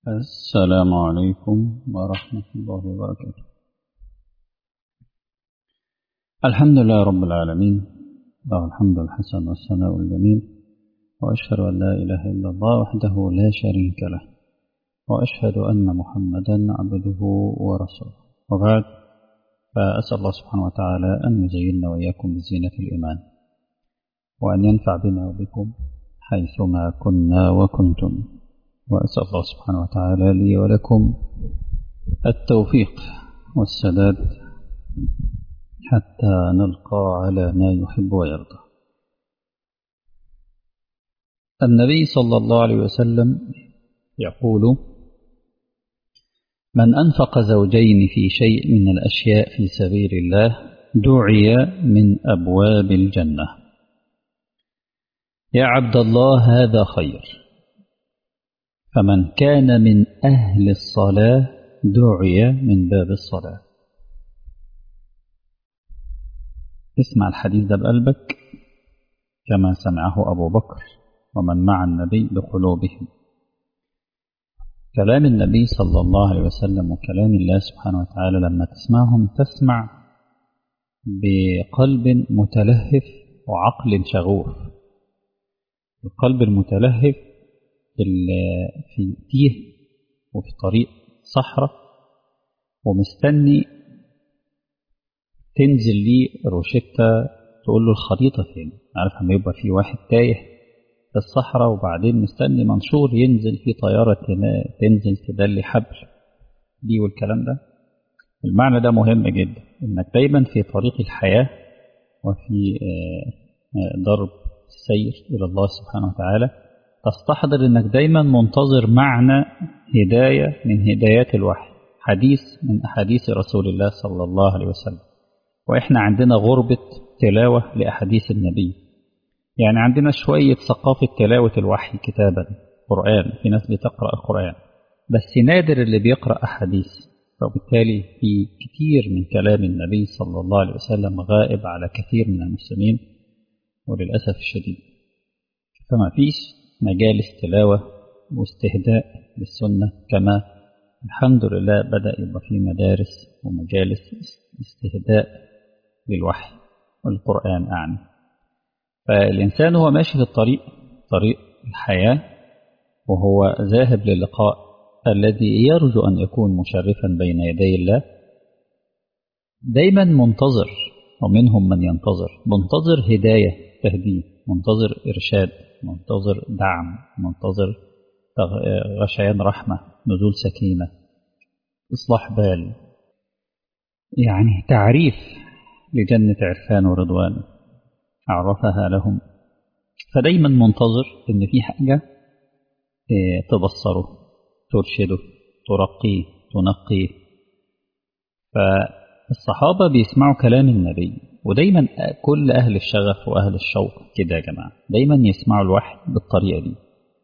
السلام عليكم ورحمة الله وبركاته. الحمد لله رب العالمين، له الحمد الحسن والثناء الجميل، وأشهد أن لا إله إلا الله وحده لا شريك له، وأشهد أن محمدا عبده ورسوله، وبعد، فأسأل الله سبحانه وتعالى أن يزيننا وإياكم بزينة الإيمان، وأن ينفع بنا وبكم حيثما كنا وكنتم، وأسأل الله سبحانه وتعالى لي ولكم التوفيق والسداد حتى نلقى على ما يحب ويرضى. النبي صلى الله عليه وسلم يقول: من أنفق زوجين في شيء من الأشياء في سبيل الله دعي من أبواب الجنة. يا عبد الله هذا خير، فمن كان من أهل الصلاة دعي من باب الصلاة. اسمع الحديث ده بقلبك كما سمعه أبو بكر ومن مع النبي بقلوبهم. كلام النبي صلى الله عليه وسلم وكلام الله سبحانه وتعالى لما تسمعهم تسمع بقلب متلهف وعقل شغوف. القلب المتلهف في تيه وفي طريق صحراء ومستني تنزل لي روشتة تقول له الخريطة فين. عارف لما يبقى في واحد تايه في الصحراء وبعدين مستني منشور ينزل في طيارة تنزل تدلي حبل دي والكلام ده. المعنى ده مهم جدا، انك دايما في طريق الحياة وفي ضرب السير إلى الله سبحانه وتعالى تستحضر انك دايما منتظر معنى هداية من هدايات الوحي، حديث من أحاديث رسول الله صلى الله عليه وسلم. وإحنا عندنا غربة تلاوة لأحاديث النبي، يعني عندنا شوية ثقافة تلاوة الوحي كتابا قرآن، في ناس بتقرأ القرآن بس نادر اللي بيقرأ أحاديث، فبالتالي في كثير من كلام النبي صلى الله عليه وسلم غائب على كثير من المسلمين وللأسف الشديد. فما فيش مجالس تلاوة واستهداء للسنة كما الحمد لله بدأ يبقى في مدارس ومجالس استهداء للوحي والقرآن أعني. فالإنسان هو ماشي في الطريق، طريق الحياة، وهو ذاهب للقاء الذي يرجو أن يكون مشرفا بين يدي الله، دايما منتظر، ومنهم من منتظر هداية تهديه، منتظر إرشاد، منتظر دعم، منتظر غشيان رحمة، نزول سكينة، إصلاح بال، يعني تعريف لجنة عرفان ورضوان عرفها لهم. فدايما منتظر إن في حاجة تبصره، ترشده، ترقيه، تنقيه. فالصحابة بيسمعوا كلام النبي، ودايما كل أهل الشغف وأهل الشوق كده يا جماعة دايما يسمعوا الوحي بالطريقة دي،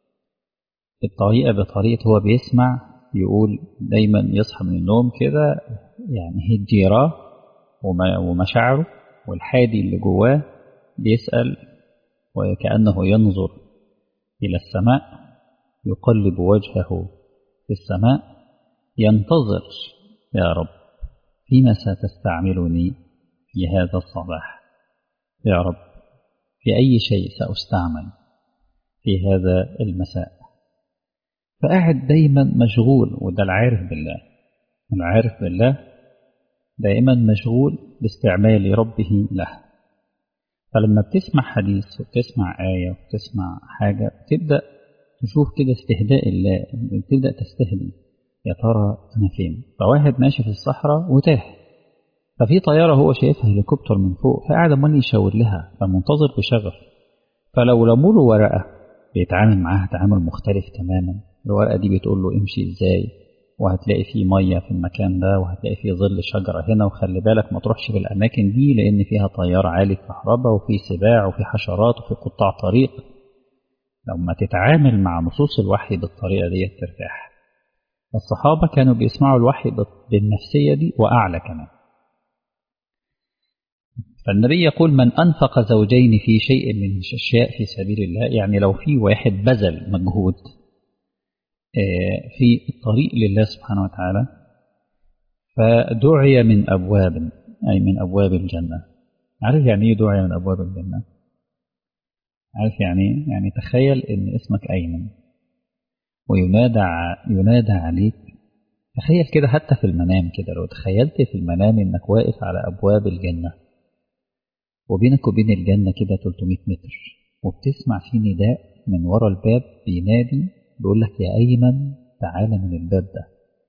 بطريقة هو بيسمع يقول دايما يصحى من النوم كده، يعني هجيراه ومشاعره والحادي اللي جواه بيسأل، وكأنه ينظر إلى السماء، يقلب وجهه في السماء ينتظر: يا رب فيما ستستعملني في هذا الصباح؟ يا رب في أي شيء سأستعمل في هذا المساء؟ فقاعد دايما مشغول، وده العارف بالله. العارف بالله دائما مشغول باستعمال ربه له. فلما بتسمع حديث وبتسمع آية وبتسمع حاجة تبدأ تشوف كده استهداء الله، تبدأ تستهدي يا ترى أنا فين. فواحد ماشي في الصحراء وتاه، ففي طيارة هو شايفها هليكوبتر من فوق، فقاعد عمال يشاور لها، فمنتظر بشغف. فلو رموله ورقة بيتعامل معاها تعامل مختلف تماما. الورقة دي بتقول له امشي ازاي، وهتلاقي فيه مية في المكان ده، وهتلاقي فيه ظل شجرة هنا، وخلي بالك ما تروحش في الأماكن دي لأن فيها طيار عالي كهرباء وفي سباع وفي حشرات وفي قطاع طريق. لما تتعامل مع نصوص الوحي بالطريقة دي ترتاح. الصحابة كانوا بيسمعوا الوحي بالنفسية دي وأعلى كمان. فالنبي يقول: من أنفق زوجين في شيء من الأشياء في سبيل الله، يعني لو في واحد بذل مجهود في الطريق لله سبحانه وتعالى، فدعي من أبواب، أي من أبواب الجنة. عارف يعني إيه دعي من أبواب الجنة؟ عارف يعني إيه؟ يعني تخيل إن اسمك أيمن ينادى عليك. تخيل كده حتى في المنام كده، لو تخيلت في المنام إنك واقف على أبواب الجنة، وبينك وبين الجنة كده 300 متر، وبتسمع في نداء من ورا الباب بينادي، بيقول لك يا أيمن تعالى من الباب ده.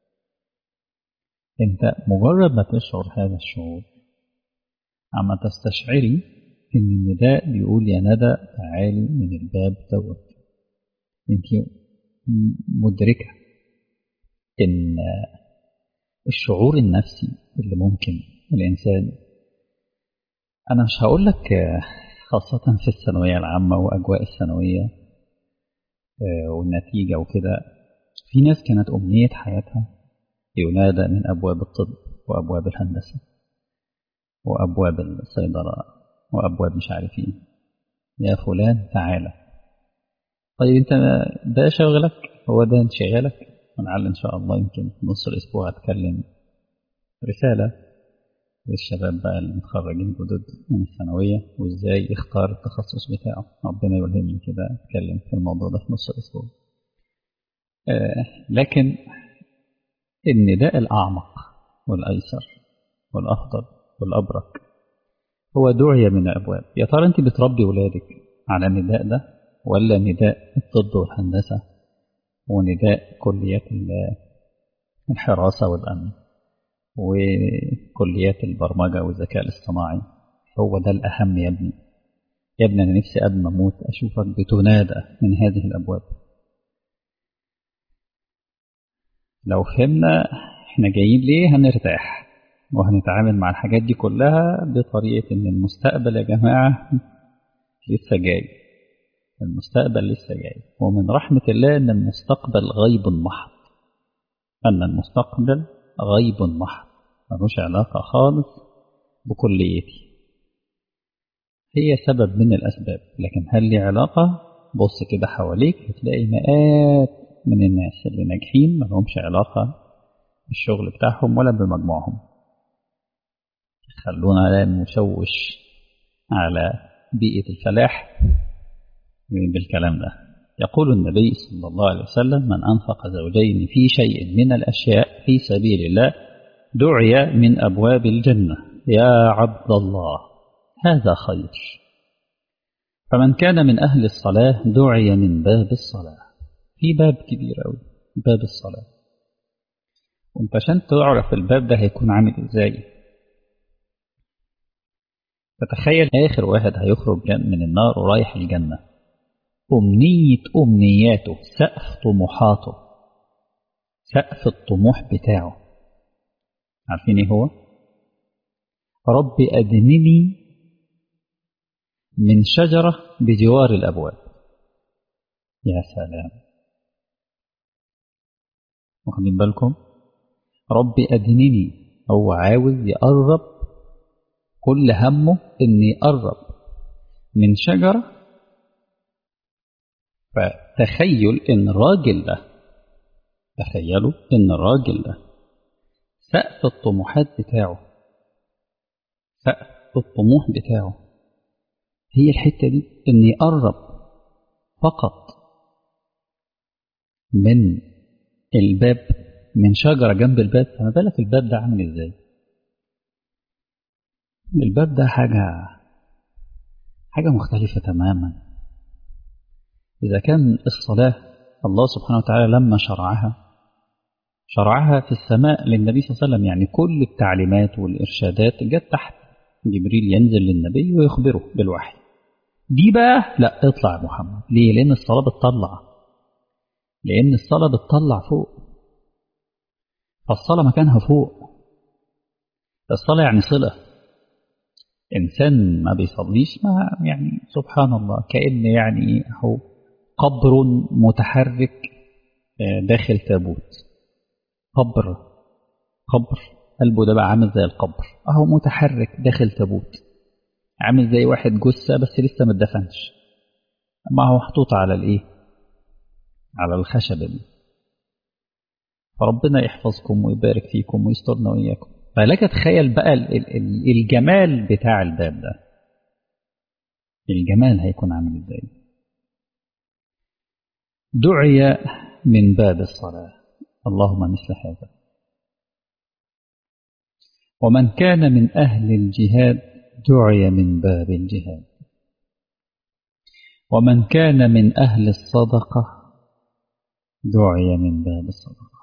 أنت مجرد ما تشعر هذا الشعور، عما تستشعري إن النداء بيقول يا ندى تعالي من الباب دوت، أنت مدركة إن الشعور النفسي اللي ممكن الإنسان، أنا مش هقول لك خاصة في الثانوية العامة وأجواء الثانوية والنتيجة وكده، في ناس كانت أمنية حياتها ينادى من أبواب الطب وأبواب الهندسة وأبواب الصيدلة وأبواب مش عارف إيه، يا فلان تعالى. طيب أنت ده شغلك، هو ده انشغالك؟ ولعل إن شاء الله يمكن في نص الأسبوع أتكلم رسالة للشباب بقى المتخرجين جدد من الثانوية، وإزاي يختار التخصص بتاعه. ربنا يلهمني كده أتكلم في الموضوع ده في نص الأسبوع. لكن النداء الأعمق والأيسر والأفضل والأبرك هو دعية من الأبواب. يا ترى أنت بتربي ولادك على النداء ده، ولا نداء الطب والهندسة ونداء كليات الحراسة والأمن وكليات البرمجة والذكاء الاصطناعي؟ هو ده الأهم يا ابني. يا ابني أنا نفسي قبل ما أموت أشوفك بتنادى من هذه الأبواب. لو فهمنا احنا جايين ليه هنرتاح، وهنتعامل مع الحاجات دي كلها بطريقة ان المستقبل يا جماعة لسه جاي. المستقبل لسه جاي، ومن رحمة الله ان المستقبل غيب محض، ان المستقبل غيب محض ملوش علاقة خالص بكليتي. هي سبب من الأسباب، لكن هل لي علاقة؟ بص كده حواليك هتلاقي مئات من الناس اللي ناجحين ملهمش علاقة بالشغل بتاعهم ولا بمجموعهم. خلونا لا نشوش على بيئة الفلاح بالكلام ده. يقول النبي صلى الله عليه وسلم من أنفق زوجين في شيء من الأشياء في سبيل الله دعي من أبواب الجنة. يا عبد الله هذا خير. فمن كان من أهل الصلاة دعي من باب الصلاة. في باب كبير أوي، باب الصلاة. وانت عشان تعرف الباب ده هيكون عامل ازاي، فتخيل آخر واحد هيخرج من النار ورايح الجنة، أمنياته، سقف طموحاته، سقف الطموح بتاعه، عارفين ايه هو؟ رب أدنني من شجرة بجوار الأبواب. يا سلام، واخدين بالكم؟ رب أدنني، هو عاوز يقرب، كل همه إن يقرب من شجرة. فتخيل إن الراجل ده، تخيلوا إن الراجل ده سقف الطموحات بتاعه، سقف الطموح بتاعه هي الحتة دي، إن يقرب فقط من الباب، من شجرة جنب الباب. فما بالك الباب ده عامل إزاي؟ الباب ده حاجة مختلفة تماما. إذا كان الصلاة الله سبحانه وتعالى لما شرعها في السماء للنبي صلى الله عليه وسلم، يعني كل التعليمات والإرشادات جت تحت، جبريل ينزل للنبي ويخبره بالوحي. دي بقى لا، اطلع يا محمد. ليه؟ لأن الصلاة بتطلع فوق. فالصلاة مكانها فوق. الصلاة يعني صلة. إنسان ما بيصليش، ما يعني سبحان الله، كأن يعني هو قبر متحرك داخل تابوت. قبر قلبه ده بقى عامل زي القبر، أهو متحرك داخل تابوت، عامل زي واحد جثة بس لسه ما اتدفنش، ما هو محطوط على الإيه؟ على الخشب فربنا يحفظكم ويبارك فيكم ويسترنا وإياكم. فلك تخيل بقى الجمال بتاع الباب ده، الجمال هيكون عامل ازاي. دعي من باب الصلاة، اللهم مثل هذا. ومن كان من أهل الجهاد دعي من باب الجهاد. ومن كان من أهل الصدقة دعي من باب الصدقة.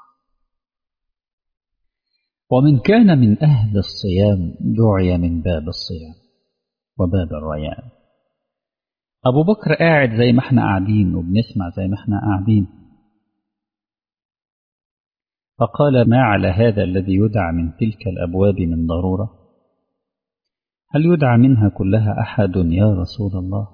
ومن كان من أهل الصيام دعي من باب الصيام وباب الريان. أبو بكر قاعد زي ما احنا قاعدين وبنسمع زي ما احنا قاعدين، فقال: ما على هذا الذي يدعى من تلك الأبواب من ضرورة؟ هل يدعى منها كلها أحد يا رسول الله؟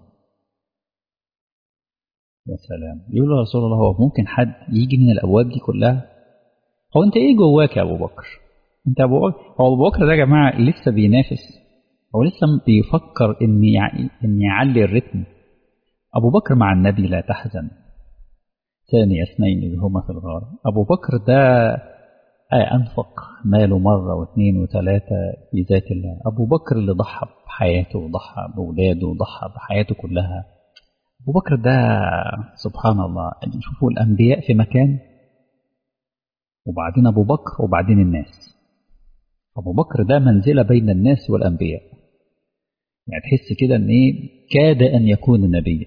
يا سلام، يقول له: يا رسول الله، هو ممكن حد يجي من الأبواب دي كلها؟ هو أنت إيه جواك يا أبو بكر؟ أنت أبو بكر، هو أبو بكر ده يا جماعة لسه بينافس، هو لسه بيفكر إن يعلي الرتم. أبو بكر مع النبي لا تحزن، ثاني اثنين إذ هما في الغار. أبو بكر ده أنفق ماله مرة واثنين وثلاثة في ذات الله. أبو بكر اللي ضحى بحياته وضحى بأولاده وضحى بحياته كلها. أبو بكر ده سبحان الله، شوفوا الأنبياء في مكان، وبعدين أبو بكر، وبعدين الناس. أبو بكر ده منزلة بين الناس والأنبياء، يعني تحس كده إن إيه، كاد أن يكون نبيا.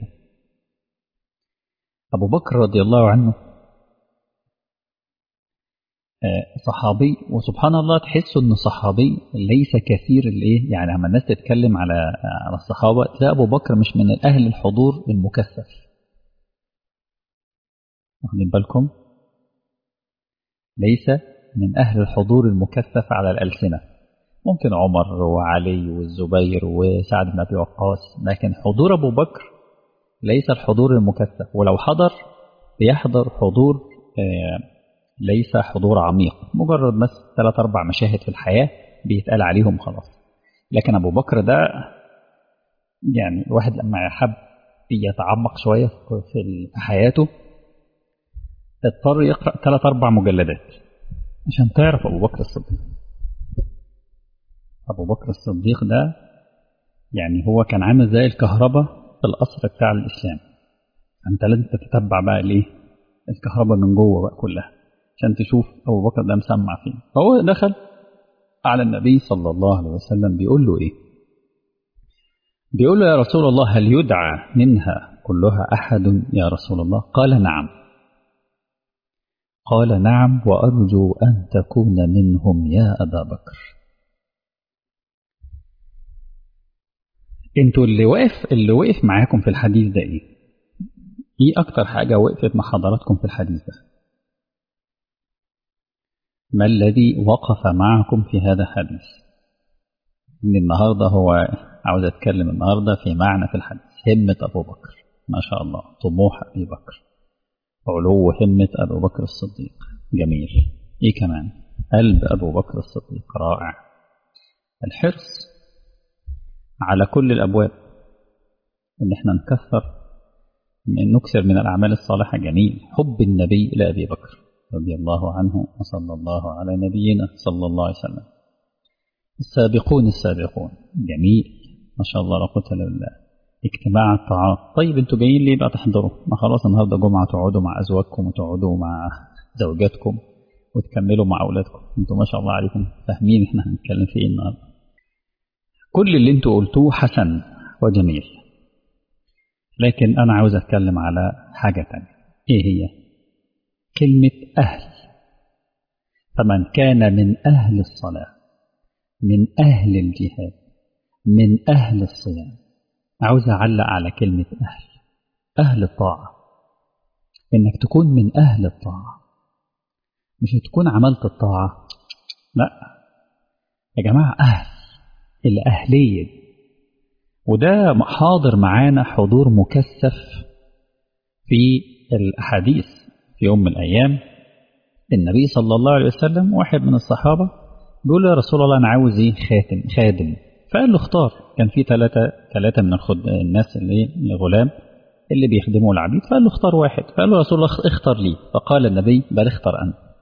أبو بكر رضي الله عنه صحابي، وسبحان الله تحسوا إن صحابي ليس كثير الإيه، يعني لما الناس تتكلم على الصحابة تلاقي أبو بكر مش من أهل الحضور المكثف. واخدين بالكم؟ ليس من أهل الحضور المكثف على الألسنة. ممكن عمر وعلي والزبير وسعد بن أبي وقاص، لكن حضور أبو بكر ليس الحضور المكثف، ولو حضر بيحضر حضور ليس حضور عميق، مجرد بس 3-4 مشاهد في الحياة بيتقال عليهم خلاص. لكن أبو بكر ده يعني الواحد لما يحب يتعمق شوية في حياته اضطر يقرأ 3-4 مجلدات عشان تعرف أبو بكر الصديق. أبو بكر الصديق ده يعني هو كان عامل زي الكهرباء في القصر بتاع الإسلام. أنت لازم تتتبع بقى ليه الكهرباء من جوه بقى كلها عشان تشوف أبو بكر ده مسمع فين. فهو دخل على النبي صلى الله عليه وسلم بيقول له إيه؟ بيقول له: يا رسول الله، هل يدعى منها كلها أحد يا رسول الله؟ قال: نعم. قال: نعم، وأرجو أن تكون منهم يا أبا بكر. انتوا اللي وقف معاكم في الحديث ده ايه اكتر حاجة وقفت مع حضراتكم في الحديث ده؟ ما الذي وقف معكم في هذا الحديث؟ ان النهاردة هو عاوز اتكلم النهاردة في معنى في الحديث همة ابو بكر، ما شاء الله، طموح ابي بكر، علو همة ابو بكر الصديق، جميل. ايه كمان؟ قلب ابو بكر الصديق رائع، الحرص على كل الابواب، ان احنا نكثر من الأعمال الصالحة، جميل. حب النبي لأبي بكر رضي الله عنه، وصلى الله على نبينا صلى الله عليه وسلم. السابقون السابقون، جميل، ما شاء الله لا قوة إلا بالله. اجتماع الطاعات، طيب انتوا جايين ليه بقى تحضروا؟ ما خلاص النهارده جمعة، تقعدوا مع أزواجكم وتقعدوا مع زوجاتكم وتكملوا مع أولادكم. انتوا ما شاء الله عليكم فاهمين احنا هنتكلم في ايه النهارده. كل اللي انتوا قلتوه حسن وجميل، لكن أنا عاوز أتكلم على حاجة تانية. إيه هي؟ كلمة أهل. فمن كان من أهل الصلاة، من أهل الجهاد، من أهل الصيام. عاوز أعلق على كلمة أهل، أهل الطاعة، إنك تكون من أهل الطاعة، مش تكون عملت الطاعة، لا يا جماعة، أهل الأهلية دي. وده حاضر معانا حضور مكثف في الأحاديث. في يوم من الأيام النبي صلى الله عليه وسلم واحد من الصحابة بيقول له: يا رسول الله، أنا عاوز إيه؟ خادم. فقال له: اختار. كان في ثلاثة من الناس الغلام اللي بيخدموا العبيد، فقال له: اختار واحد. فقال له: يا رسول الله، اختار لي. فقال النبي: بل اختر أنت.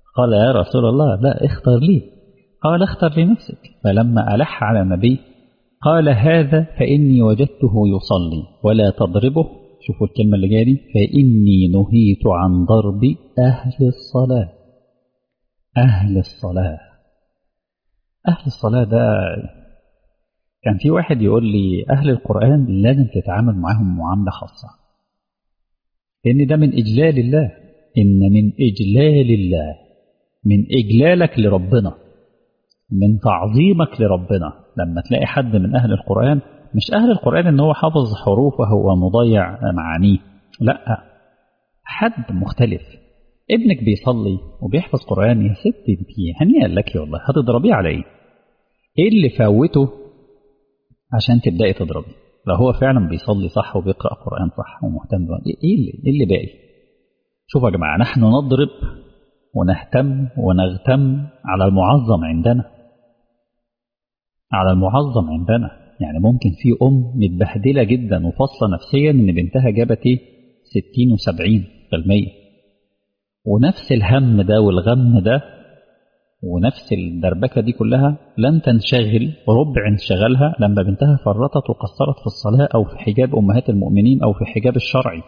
قال يا رسول الله لا اختر لي. قال اختر لنفسك. فلما ألح على النبي قال هذا فإني وجدته يصلي ولا تضربه. شوفوا الكلمة اللي جايه دي، فإني نهيت عن ضرب أهل الصلاة. أهل الصلاة، أهل الصلاة ده كان في واحد يقول لي أهل القرآن لازم تتعامل معهم معاملة خاصة، لأن ده من إجلال الله. إن من إجلال الله، من إجلالك لربنا، من تعظيمك لربنا لما تلاقي حد من أهل القرآن. مش أهل القرآن إن هو حافظ حروفه ومضيع معانيه، لا، حد مختلف. ابنك بيصلي وبيحفظ قرآن، يا ستي انتي هنيئا لك والله، هتضربيه على ايه؟ ايه اللي فوته عشان تبدأي تضربي؟ لو هو فعلا بيصلي صح وبيقرأ قرآن صح ومهتم ايه اللي باقي؟ شوفوا يا جماعة، نحن نضرب ونهتم ونغتم على المعظم عندنا، على المعظم عندنا. يعني ممكن في متبهدلة جدا وفاصلة نفسيا ان بنتها جابت 60 و70%، ونفس الهم ده والغم ده ونفس الدربكة دي كلها لن تنشغل ربع انشغالها لما بنتها فرطت وقصرت في الصلاة أو في حجاب أمهات المؤمنين أو في حجاب الشرعي.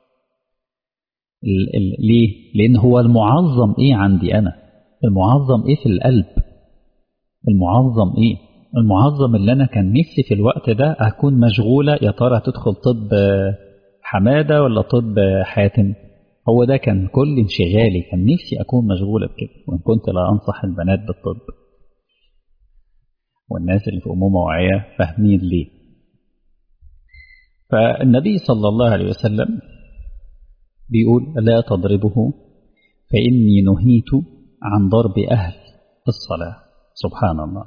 ليه؟ لأن هو المعظم إيه عندي أنا؟ المعظم إيه في القلب؟ المعظم إيه؟ المعظم اللي أنا كان نفسي في الوقت ده أكون مشغولة، يا ترى هتدخل طب حمادة ولا طب حاتم؟ هو ده كان كل انشغالي، كان نفسي أكون مشغولة بكده. وإن كنت لا أنصح البنات بالطب، والناس اللي في أمومة وعية فاهمين ليه. فالنبي صلى الله عليه وسلم بيقول لا تضربه فإني نهيت عن ضرب أهل الصلاة. سبحان الله.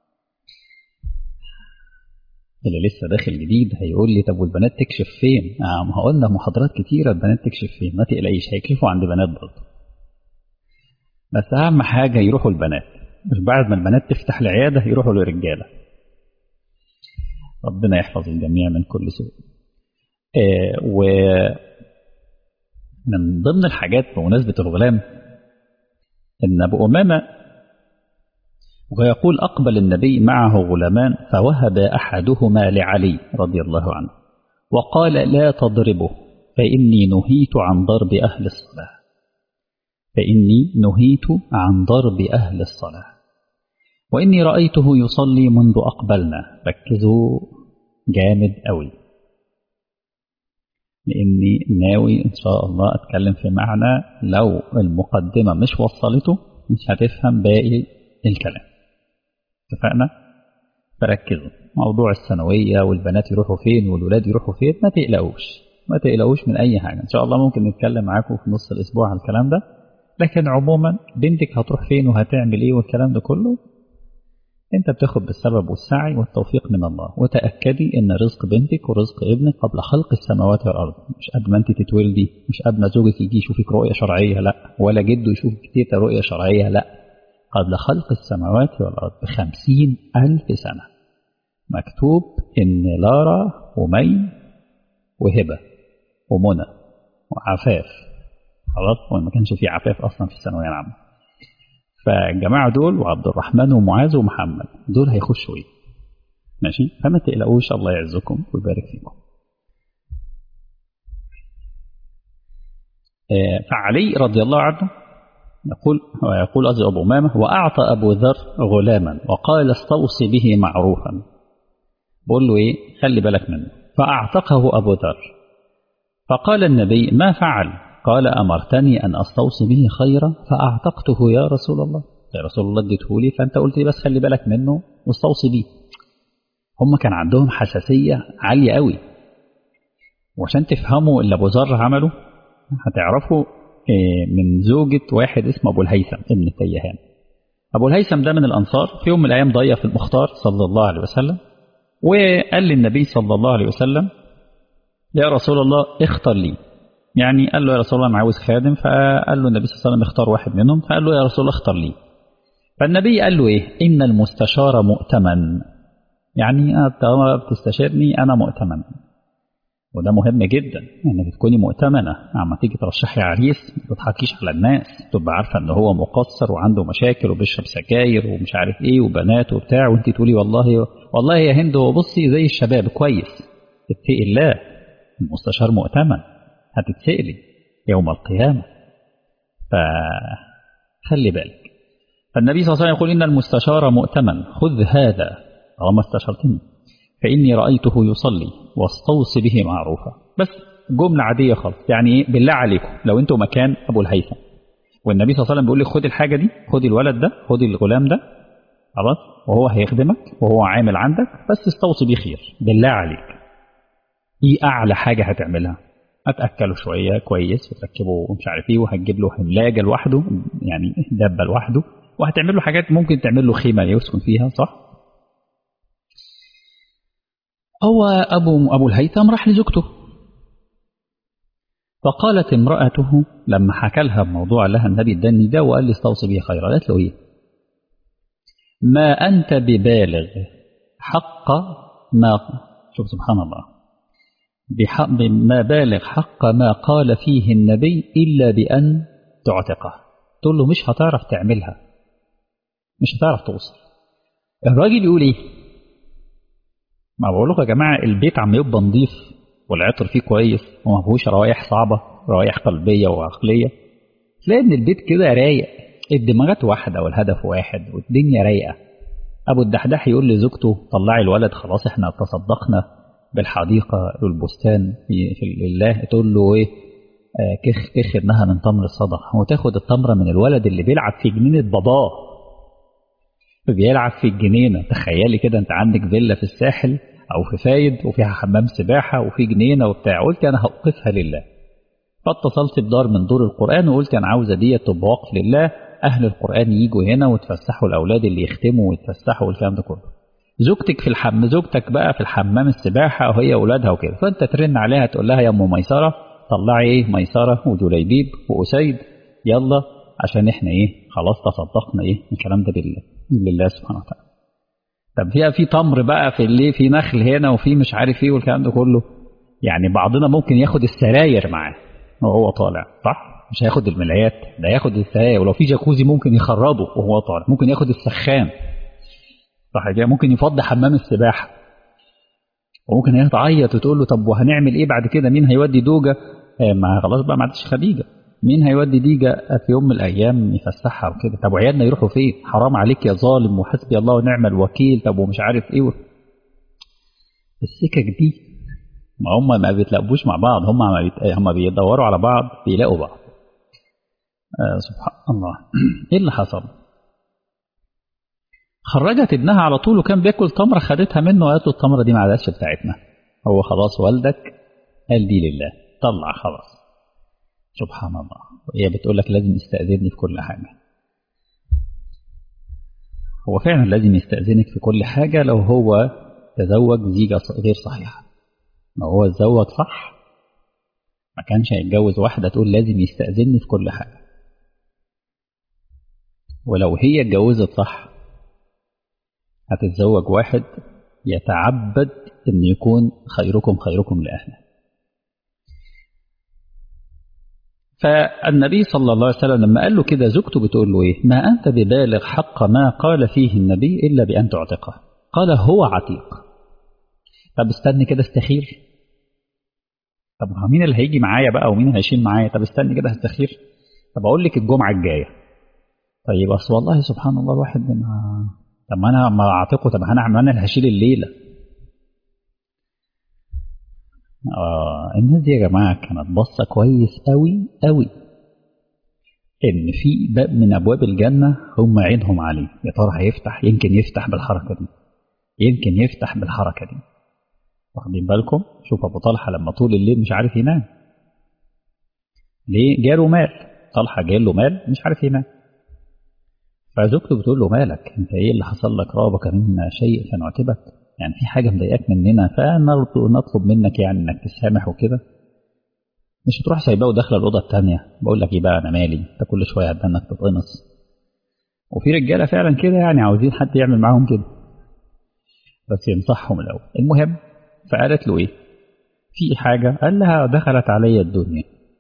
اللي لسه داخل جديد هيقول لي طب والبنات تكشف فين؟ ما قلنا محاضرات كتيرة البنات تكشف فين، ما تقلقيش هيكشفوا عند بنات برضه، بس أهم حاجة يروحوا البنات، مش بعد ما البنات تفتح العيادة يروحوا للرجالة. ربنا يحفظ الجميع من كل سوء. ومن ضمن الحاجات بمناسبة الغلام إن أبو أمامة ويقول أقبل النبي معه غلامان فوهب أحدهما لعلي رضي الله عنه وقال لا تضربه فإني نهيت عن ضرب أهل الصلاة. فإني نهيت عن ضرب أهل الصلاة وإني رأيته يصلي منذ أقبلنا. ركزوا جامد قوي، لأني ناوي إن شاء الله أتكلم في معنى لو المقدمة مش وصلته مش هتفهم باقي الكلام. اتفقنا؟ فركزوا. موضوع الثانوية والبنات يروحوا فين والولاد يروحوا فين ما تقلقوش، ما تقلقوش من أي حاجة. إن شاء الله ممكن نتكلم معاكم في نص الأسبوع على الكلام ده، لكن عموما بنتك هتروح فين وهتعمل إيه والكلام ده كله أنت بتاخد بالسبب والسعي والتوفيق من الله. وتأكدي أن رزق بنتك ورزق ابنك قبل خلق السماوات والأرض، مش قبل ما أنت تتولدي، مش قبل ما زوجك يجي يشوفك رؤية شرعية لا، ولا جده يشوفك كتير رؤية شرعية لا، قبل خلق السماوات والأرض ب50,000 سنة مكتوب إن لارا ومي وهبة ومنى وعفاف، خلاص، وما كانش في عفاف أصلا في الثانوية العامة. فالجماعة دول وعبد الرحمن ومعاذ ومحمد دول هيخشوا ايه؟ ماشي؟ فما تقلقوش، الله يعزكم ويبارك فيكم. فعلي رضي الله عنه يقول أبو أمامة وأعطى أبو ذر غلاما وقال استوصي به معروفا. بقول له ايه؟ خلي بالك منه. فأعتقه أبو ذر فقال النبي ما فعل؟ قال أمرتني أن أستوصي به خيرا فأعتقته يا رسول الله. يا رسول الله اديته لي فأنت قلت لي بس خلي بالك منه واستوصي به. هم كان عندهم حساسية عالية قوي، وعشان تفهموا اللي أبو ذر عمله هتعرفوا من زوجة واحد اسمه أبو الهيثم ابن التيهان. أبو الهيثم ده من الأنصار، في يوم من الأيام ضيف المختار صلى الله عليه وسلم وقال للنبي صلى الله عليه وسلم يا رسول الله اختر لي، يعني قال له يا رسول الله أنا عاوز خادم، فقال له النبي صلى الله عليه وسلم اختار واحد منهم، فقال له يا رسول الله اختر لي. فالنبي قال له إيه؟ إن المستشار مؤتمن، يعني طالما بتستشيرني أنا مؤتمن. وده مهم جدا انك تكوني مؤتمنه اما تيجي ترشحي عريس ما تضحكيش على الناس، تبقى عارفه ان هو مقصر وعنده مشاكل وبيشرب سجاير ومش عارف ايه وبنات وبتاع، وانت تقولي والله والله يا هند هو بصي زي الشباب كويس. اتقي الله، المستشار مؤتمن، هتتسألي يوم القيامه. فخلي بالك. فالنبي صلى الله عليه وسلم يقول إن المستشار مؤتمن، خذ هذا طالما استشرتني فإني رأيته يصلي واستوصي به معروفا. بس جملة عادية خالص، يعني إيه؟ بالله عليكم لو أنتوا مكان أبو الهيثم والنبي صلى الله عليه وسلم بيقول لك خد الحاجة دي، خد الولد ده، خد الغلام ده، خلاص، وهو هيخدمك وهو عامل عندك، بس استوصي بيه خير بالله عليك. إيه أعلى حاجة هتعملها؟ هتأكله شوية كويس وتركبه مش عارف إيه، وهتجيب له حملاجة لوحده، يعني دبة لوحده، وهتعمل له حاجات ممكن تعمل له خيمة يسكن فيها، صح؟ هو أبو الهيثم راح لزوجته، فقالت امرأته لما حكى لها الموضوع لها النبي اداني ده وقال لي استوصي به خيرا، قالت له إيه؟ ما أنت ببالغ حق ما، شوف سبحان الله، ما بالغ حق ما قال فيه النبي إلا بأن تعتقه. تقول له مش هتعرف تعملها، مش هتعرف توصل. الراجل يقول إيه؟ ما بقول لكم يا جماعة البيت عم يبقى نظيف والعطر فيه كويس وما فيهوش روايح صعبة، روايح قلبية وعقلية، تلاقي ان البيت كده رايق، الدماغات واحدة والهدف واحد والدنيا رايقة. أبو الدحداح يقول لزوجته طلعي الولد خلاص احنا تصدقنا بالحديقة والبستان في لله، تقول له ايه؟ كخ كخ انها من تمر الصدقة، وتاخد التمرة من الولد اللي بيلعب في جنينة باباه، بيلعب في الجنينة. تخيلي كده انت عندك فيلا في الساحل او في فايد وفيها حمام سباحة وفي جنينة وبتاع، قلت انا هوقفها لله، فاتصلت بدار من دور القرآن وقلت انا عاوزة دي تبقى وقف لله، اهل القرآن يجوا هنا وتفسحوا الاولاد اللي يختموا ويتفسحوا والكلام ده كله. زوجتك في زوجتك بقى في الحمام السباحة وهي اولادها وكده، فانت ترن عليها تقول لها يا ام ميسرة طلعي ايه ميسرة وجليبيب وأسيد يلا عشان احنا ايه خلاص تصدقنا ايه الكلام ده لله سبحانه وتعالى. طب فيها في تمر بقى في اللي في نخل هنا وفي مش عارف ايه والكلام ده كله، يعني بعضنا ممكن ياخد السراير معاه وهو طالع، صح؟ مش هياخد الملايات، ده ياخد السراير، ولو في جاكوزي ممكن يخربه وهو طالع، ممكن ياخد السخان، صح كده؟ ممكن يفضي حمام السباحه، وممكن هي تعيط وتقول له طب وهنعمل ايه بعد كده؟ مين هيودي دوجه؟ ما خلاص بقى ما عادش خديجه، مين هيودي ديجا في يوم من الايام يفسحها وكده؟ طب وعيالنا يروحوا فين؟ حرام عليك يا ظالم وحسبي الله ونعم الوكيل، طب ومش عارف ايه السكك دي. ما هم ما بيتلاقوش مع بعض، هم بيدوروا على بعض بيلاقوا بعض. سبحان الله. ايه اللي حصل؟ خرجت ابنها على طول وكان بياكل تمره، خدتها منه وقالت له التمره دي ما عادش بتاعتنا، هو خلاص والدك قال دي لله، طلع خلاص. سبحان الله. هي بتقول لك لازم يستأذنني في كل حاجة. هو فعلا لازم يستأذنك في كل حاجة لو هو تزوج زيجة غير صحيحة. لو هو تزوج صح ما كانش هيتجوز واحدة تقول لازم يستأذنني في كل حاجة. ولو هي اتجوزت صح هتتزوج واحد يتعبد أن يكون خيركم خيركم لأهله. فالنبي صلى الله عليه وسلم لما قال له كده زوجته بتقول له ايه؟ ما أنت ببالغ حق ما قال فيه النبي إلا بأن تعتقه. قال هو عتيق. طب استني كده استخير. طب مين اللي هيجي معايا بقى ومين اللي هيشيل معايا؟ طب استني كده هستخير. طب أقول لك الجمعة الجاية. طيب أصل والله سبحان الله الواحد طب ما أنا ما أعتقه، طب أنا اللي هشيل الليلة. الناس دي يا جماعة كانت باصة كويس قوي قوي إن في باب من أبواب الجنة هم عينهم عليه، يا ترى هيفتح، يمكن يفتح بالحركة دي، يمكن يفتح بالحركة دي. واخدين بالكم؟ شوف أبو طلحة لما طول الليل مش عارف ينام، ليه؟ جاله مال، طلحة جاله مال مش عارف ينام، فزوجته بتقول له مالك أنت، إيه اللي حصل لك؟ رابك منا شيء فنعتبك، يعني في حاجة مضايقاك مننا فنطلب منك يعني إنك تسامح وكده، مش هتروح سايباه وداخله الأوضة التانية. بقول لك إيه بقى أنا مالي، أنت كل شوية هتدنك تتقمص. وفي رجالة فعلا كده يعني عاوزين حد يعمل معاهم كده، بس ينصحهم الأول. المهم فقالت له إيه؟ في حاجة قال لها دخلت علي الدنيا.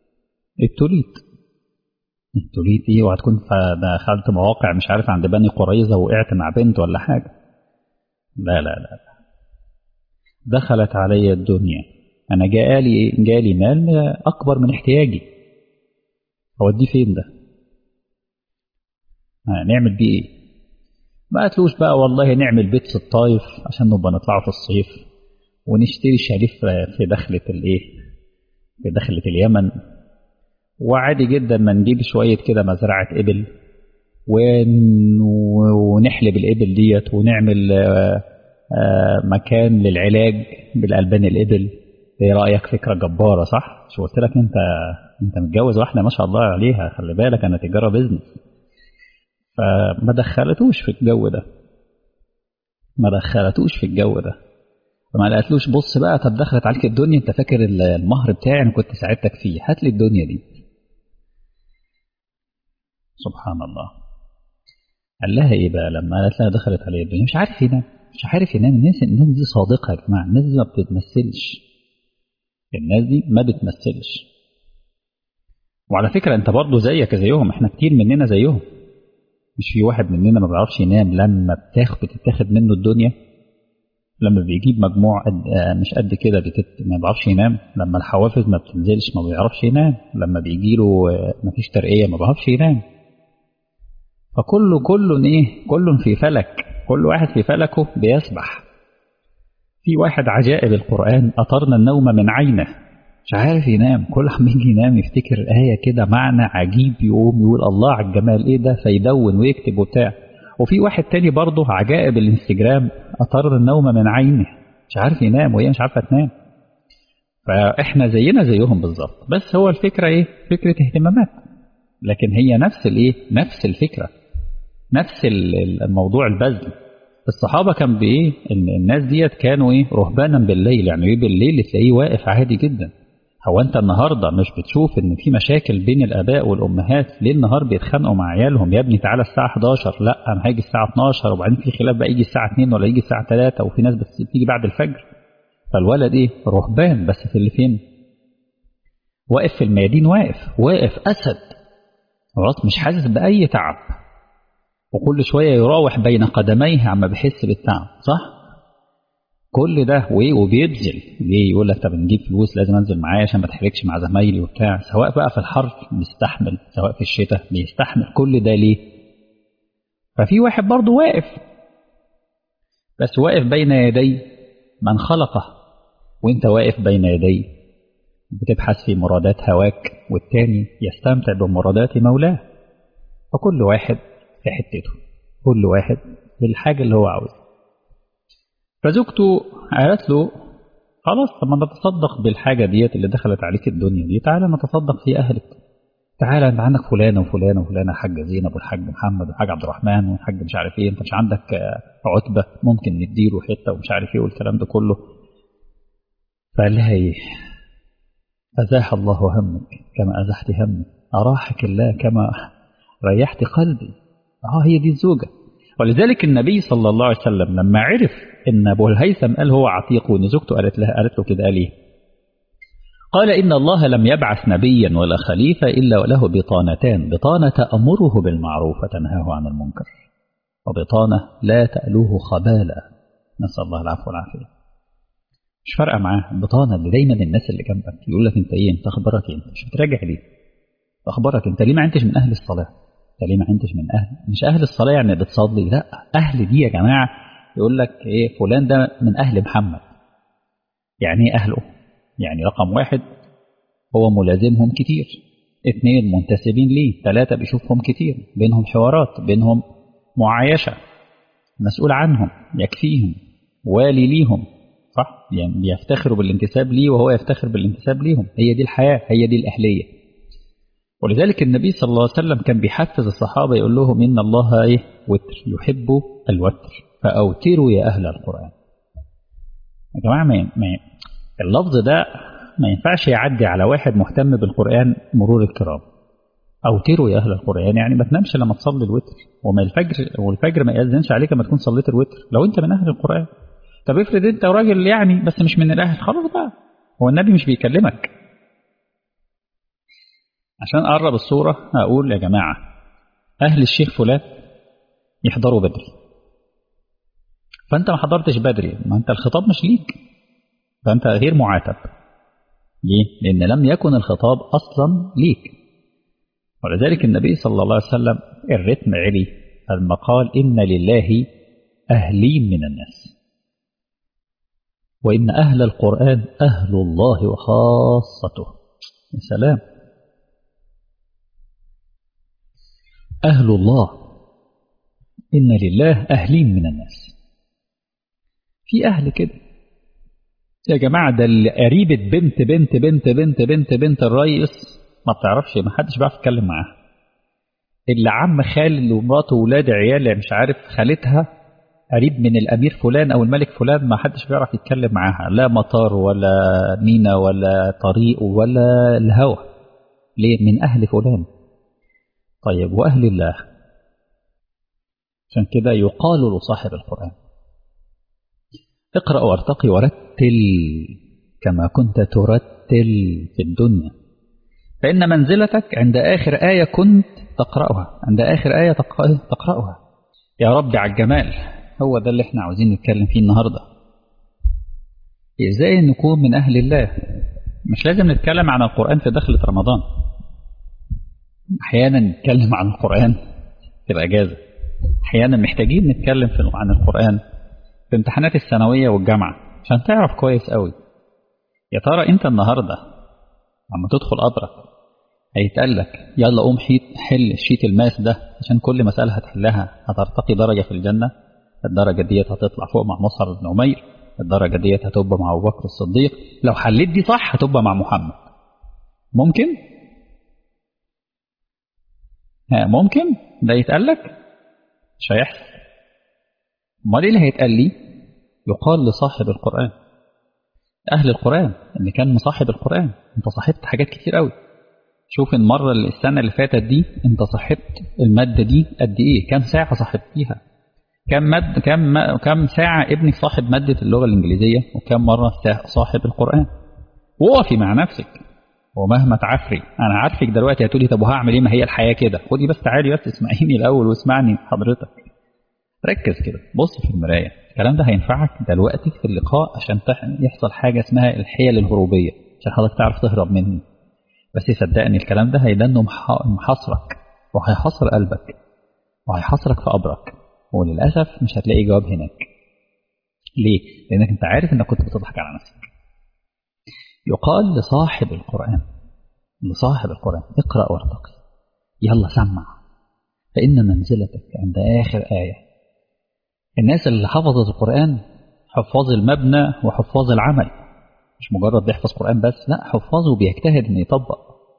ابتليت ايه؟ وهتكون دخلت مواقع مش عارف عند بني قريظة وقعت مع بنت ولا حاجة. لا لا لا، دخلت علي الدنيا، أنا جالي مال أكبر من احتياجي، أوديه فين ده؟ نعمل بيه إيه؟ ما قالتلوش بقى والله نعمل بيت في الطايف عشان نبقى نطلعه في الصيف، ونشتري شريف في دخلة الإيه، في دخلة اليمن، وعادي جدا ما نجيب شوية كده مزرعة إبل ونحلب الإبل ديت ونعمل مكان للعلاج بالألبان الإبل. ايه رأيك؟ فكرة جبارة صح؟ شو قلت لك؟ انت متجوز واحدة ما شاء الله عليها، خلي بالك انا تجارة بيزنس. فما دخلتوش في الجو ده، فما قالتلوش بص بقى، طب دخلت عليك الدنيا، انت فاكر المهر بتاعي انا كنت ساعدتك فيه، هات لي الدنيا دي. سبحان الله. قال لها ايه بقى لما قالت لها دخلت علي الدنيا؟ مش عارف ينام. الناس دي صادقة يا جماعة، الناس دي ما بتتمثلش، الناس دي ما بتمثلش. وعلى فكرة انت برضه زيك زيهم، احنا كتير مننا زيهم. مش في واحد مننا ما بيعرفش ينام لما بتتاخد منه الدنيا، لما بيجيب مجموع مش قد كده ما بيعرفش ينام، لما الحوافز ما بتنزلش ما بيعرفش ينام، لما بيجيله ما فيش ترقية ما بيعرفش ينام. كل في فلك، كل واحد في فلكه بيسبح. في واحد عجائب القرآن أطرنا النوم من عينه، مش عارف ينام، كل ما يجي ينام يفتكر آية كده معنى عجيب، يقوم يقول الله على الجمال ايه ده، فيدون ويكتب وبتاع. وفي واحد تاني برضه عجائب الانستجرام أطرنا النوم من عينه، مش عارف ينام وهي مش عارفة تنام. فاحنا زينا زيهم بالظبط، بس هو الفكرة ايه؟ فكرة اهتمامات، لكن هي نفس الفكرة، نفس الموضوع البذل. الصحابة كان بإيه؟ إن الناس ديت كانوا إيه؟ رهبانا بالليل، يعني إيه بالليل تلاقيه واقف عادي جدا. هو أنت النهاردة مش بتشوف إن في مشاكل بين الآباء والأمهات ليل نهار بيتخانقوا مع عيالهم، يا ابني تعالى الساعة 11، لا أنا هاجي الساعة 12، وبعدين في خلاف بقى يجي الساعة 2 ولا يجي الساعة 3، وفي ناس بتيجي بعد الفجر. فالولد إيه؟ رهبان، بس في اللي فين؟ واقف في الميادين، واقف أسد، خلاص مش حاسس بأي تعب، وكل شوية يراوح بين قدميه عما بيحس بالتعب، صح؟ كل ده وبيبذل ليه؟ يقول لك طب نجيب فلوس لازم انزل معايا عشان ما تحرجش مع زمايلي وبتاع، سواء بقى في الحر بيستحمل سواء في الشتاء بيستحمل، كل ده ليه؟ ففي واحد برضه واقف، بس واقف بين يدي من خلقه، وانت واقف بين يدي بتبحث في مرادات هواك، والتاني يستمتع بمرادات مولاه. فكل واحد في حتته، كل واحد بالحاجة اللي هو عاوزها. فزوجته قالت له خلاص، طب ما نتصدق بالحاجة ديت اللي دخلت عليك الدنيا دي، تعالى نتصدق في أهلك، تعالى انت عندك فلانة وفلانة وفلانة، حاجة زينب والحاج محمد والحاج عبد الرحمن والحاج مش عارف ايه، انت مش عندك عتبة ممكن نديله حتة ومش عارف ايه والكلام ده كله. فقال لها ايه؟ أزاح الله همك كما أزحت همي، أراحك الله كما ريحت قلبي. هي دي الزوجة. ولذلك النبي صلى الله عليه وسلم لما عرف ان ابو الهيثم قال هو عتيق، وان زوجته قالت له كده، قال ايه؟ قال ان الله لم يبعث نبيا ولا خليفه الا وله بطانتان، بطانه تامره بالمعروف وتنهاه عن المنكر، وبطانه لا تالوه خبالا، نسال الله العفو والعافيه. مش فارقه معاه البطانه اللي دايما الناس اللي جنبك يقول لك انت ايه، انت اخبارك ايه، انت مش بتراجع ليه، اخبارك انت ليه ما انتش من اهل الصلاه، انت ليه ما انتش من اهل، مش اهل الصلاه يعني بتصلي، لا اهل دي يا جماعه يقول لك ايه، فلان ده من اهل محمد. يعني ايه اهله؟ يعني رقم واحد هو ملازمهم كتير، اثنين منتسبين ليه، ثلاثة بيشوفهم كتير، بينهم حوارات، بينهم معايشة، مسؤول عنهم يكفيهم، والي ليهم، صح؟ يعني بيفتخروا بالانتساب ليه وهو يفتخر بالانتساب ليهم، هي دي الحياة، هي دي الأهلية. ولذلك النبي صلى الله عليه وسلم كان بيحفز الصحابة يقول لهم إن الله إيه؟ وتر، يحب الوتر، فأوتروا يا أهل القرآن. يا جماعة اللفظ ده ما ينفعش يعدي على واحد مهتم بالقرآن مرور الكرام. أوتروا يا أهل القرآن يعني ما تنامش لما تصلي الوتر، والفجر ما يأذنش عليك لما تكون صليت الوتر لو أنت من أهل القرآن. طب افرض أنت راجل يعني بس مش من الأهل، خلاص بقى هو النبي مش بيكلمك. عشان أقرب الصورة أقول يا جماعة أهل الشيخ فلان يحضروا بدري، فأنت ما حضرتش بدري، ما أنت الخطاب مش ليك، فأنت غير معاتب. ليه؟ لأن لم يكن الخطاب أصلا ليك. ولذلك النبي صلى الله عليه وسلم الرتم علي لما قال إن لله أهلين من الناس، وإن أهل القرآن أهل الله وخاصته. يا سلام، أهل الله، إن لله أهلين من الناس. في أهل كده يا جماعة، ده اللي قريبة بنت بنت بنت بنت بنت بنت الرئيس ما بتعرفش، ما حدش بيعرف يتكلم معاها. اللي عم خال ومراته وولاد عيال مش عارف خالتها قريب من الأمير فلان أو الملك فلان، ما حدش بيعرف يتكلم معاها، لا مطار ولا مينا ولا طريق ولا الهوى. ليه؟ من أهل فلان. طيب وأهل الله؟ عشان كده يقال لصاحب القرآن اقرأ وارتقي ورتل كما كنت ترتل في الدنيا، فإن منزلتك عند آخر آية كنت تقرأها، عند آخر آية تقرأها. يا رب على الجمال، هو ده اللي احنا عاوزين نتكلم فيه النهاردة. ازاي نكون من أهل الله؟ مش لازم نتكلم عن القرآن في دخلة رمضان، أحيانا نتكلم عن القرآن تبقى إجازة، أحيانا محتاجين نتكلم عن القرآن في امتحانات الثانوية والجامعة عشان تعرف كويس قوي. يا ترى أنت النهاردة لما تدخل قبرك هيتقال لك يلا قوم حل الشيت الماس ده عشان كل مسألة هتحلها هترتقي درجة في الجنة، الدرجة ديت هتطلع فوق مع مصعب بن عمير، الدرجة ديت هتبقى مع أبو بكر الصديق، لو حليت دي صح هتبقى مع محمد. ممكن؟ ممكن ده يتقال لك؟ مش هيحصل. امال ايه اللي هيتقال لي؟ يقال لصاحب القرآن، أهل القرآن اللي كان مصاحب القرآن. أنت صاحبت حاجات كتير قوي. شوف المرة السنة اللي فاتت دي أنت صاحبت المادة دي قد إيه؟ كم ساعة صاحبتيها؟ كم ساعة ابنك صاحب مادة اللغة الإنجليزية؟ وكم مرة صاحب القرآن؟ وقفي مع نفسك ومهما تعفري. أنا عارفك دلوقتي هتقولي طب وهعمل إيه؟ ما هي الحياة كده. خدي بس تعالي بس اسمعيني الأول واسمعني حضرتك. ركز كده، بص في المراية. الكلام ده هينفعك دلوقتي في اللقاء عشان يحصل حاجة اسمها الحيل الهروبية عشان حضرتك تعرف تهرب مني. بس صدقني الكلام ده هيدنه محاصرك وهيحصر قلبك وهيحصرك في قبرك، وللأسف مش هتلاقي جواب هناك. ليه؟ لأنك أنت عارف أنك كنت بتضحك على نفسك. يقال لصاحب القرآن، لصاحب القرآن اقرأ وارتقي، يلا سمع، فإن منزلتك عند آخر آية. الناس اللي حفظت القرآن حفاظ المبنى وحفاظ العمل، مش مجرد بيحفظ قرآن بس، لا، حفاظه وبيجتهد انه يطبق.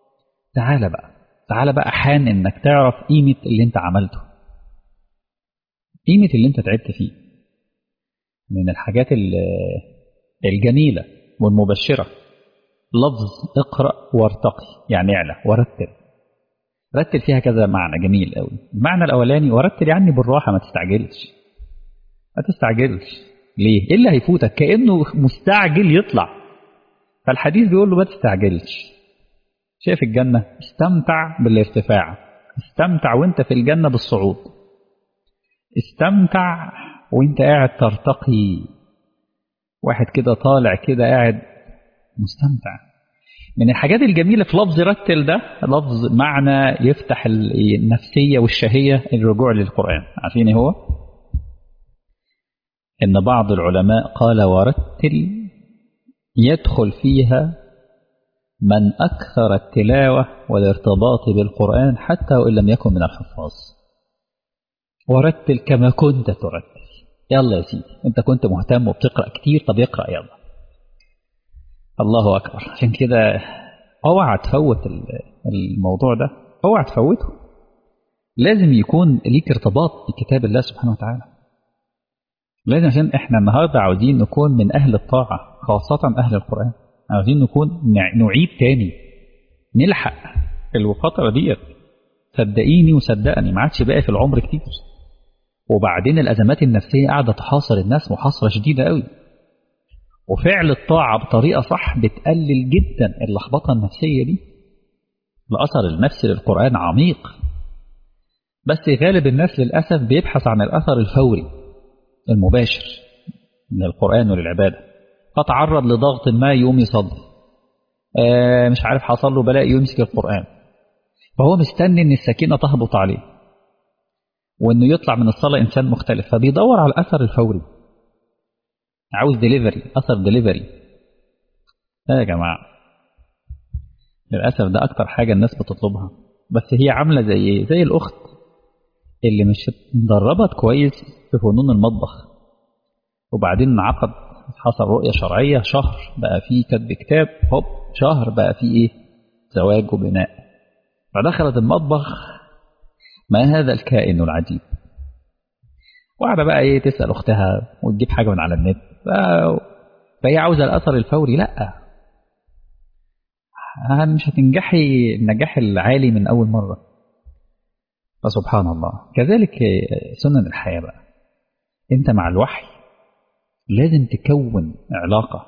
تعالى بقى حان انك تعرف قيمة اللي انت عملته، قيمة اللي انت تعبت فيه. من الحاجات الجميلة والمبشرة لفظ اقرأ وارتقي، يعني اعلى ورتل. رتل فيها كذا معنى جميل قوي. المعنى الأولاني ورتل يعني بالراحة، ما تستعجلش. ليه؟ ايه اللي هيفوتك؟ كأنه مستعجل يطلع. فالحديث بيقول له ما تستعجلش. شايف الجنة؟ استمتع بالارتفاع، استمتع وانت في الجنة بالصعود، استمتع وانت قاعد ترتقي. واحد كده طالع كده قاعد مستمتع. من الحاجات الجميلة في لفظ رتل ده لفظ معنى يفتح النفسية والشهية الرجوع للقرآن. عارفين هو؟ إن بعض العلماء قال ورتل يدخل فيها من أكثر التلاوة والارتباط بالقرآن حتى وإن لم يكن من الحفاظ. ورتل كما كنت ترتل. يلا يا سيدي، أنت كنت مهتم وبتقرأ كتير، طب اقرأ يلا. الله أكبر. عشان كده اوعى تفوت الموضوع ده، اوعى تفوته. لازم يكون ليك ارتباط بكتاب الله سبحانه وتعالى. لازم، عشان احنا النهارده عاوزين نكون من أهل الطاعة، خاصة أهل القرآن. عاوزين نكون نعيد تاني، نلحق الفترة ديت. صدقيني وصدقني ما عادش باقي في العمر كتير. وبعدين الأزمات النفسية قاعدة تحاصر الناس محاصرة شديدة قوي. وفعل الطاعة بطريقة صح بتقلل جدا اللخبطة النفسية دي. الأثر النفسي للقرآن عميق، بس غالب الناس للأسف بيبحث عن الأثر الفوري المباشر من القرآن وللعبادة، فتعرض لضغط ما يوم يصلي، مش عارف حصل له بلاء يمسك القرآن، فهو مستني ان السكينة تهبط عليه وانه يطلع من الصلاة انسان مختلف، فبيدور على الأثر الفوري، عاوز ديليفري، أثر ديليفري. لا يا جماعة، للأسف ده أكتر حاجة الناس بتطلبها، بس هي عاملة زي إيه؟ زي الأخت اللي مش اتدربت كويس في فنون المطبخ، وبعدين عقد، حصل رؤية شرعية، شهر بقى فيه كتب كتاب، هوب شهر بقى فيه إيه؟ زواج وبناء، فدخلت المطبخ، ما هذا الكائن العجيب، وقاعدة بقى إيه تسأل أختها وتجيب حاجة من على النت، فهي عاوزة الأثر الفوري. لأ، مش هتنجحي النجاح العالي من أول مرة. فسبحان الله، كذلك سنن الحياة بقى. أنت مع الوحي لازم تكون علاقة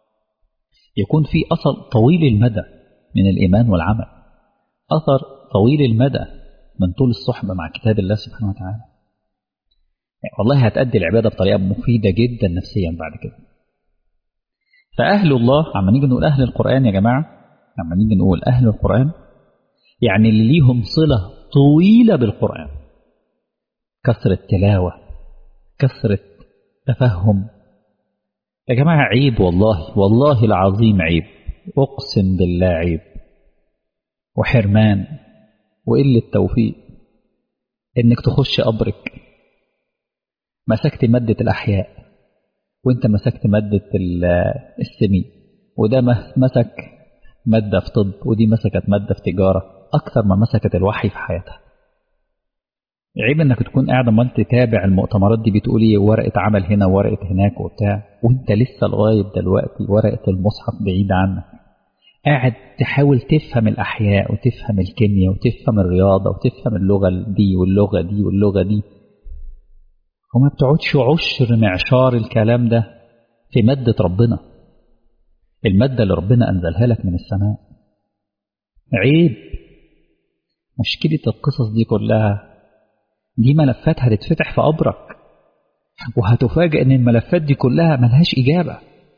يكون في أثر طويل المدى من الإيمان والعمل، أثر طويل المدى من طول الصحبة مع كتاب الله سبحانه وتعالى. يعني والله هتأدي العبادة بطريقة مفيدة جدا نفسيا بعد كده. فأهل الله، عما نيجي نقول أهل القرآن يا جماعة، عما نيجي نقول أهل القرآن يعني اللي ليهم صلة طويلة بالقرآن، كثرة تلاوة، كثرة تفهم. يا جماعة عيب، والله والله العظيم عيب، أقسم بالله عيب وحرمان وقلة توفيق إنك تخش قبرك مسكت مادة الأحياء وإنت مسكت مادة السمي، وده مسك مادة في طب، ودي مسكت مادة في تجارة أكثر ما مسكت الوحي في حياتها. عيب انك تكون قاعد امال تتابع المؤتمرات دي بتقولي ورقة عمل هنا وورقة هناك وبتاع، وانت لسه لغاية دلوقتي ورقة المصحف بعيد عنك، قاعد تحاول تفهم الأحياء وتفهم الكيمياء وتفهم الرياضة وتفهم اللغة دي واللغة دي واللغة دي، وما بتقعدش عشر معشار الكلام ده في مادة ربنا، المادة اللي ربنا أنزلها لك من السماء. عيب. مشكلة القصص دي كلها دي ملفات هتتفتح في قبرك، وهتفاجئ ان الملفات دي كلها ملهاش إجابة.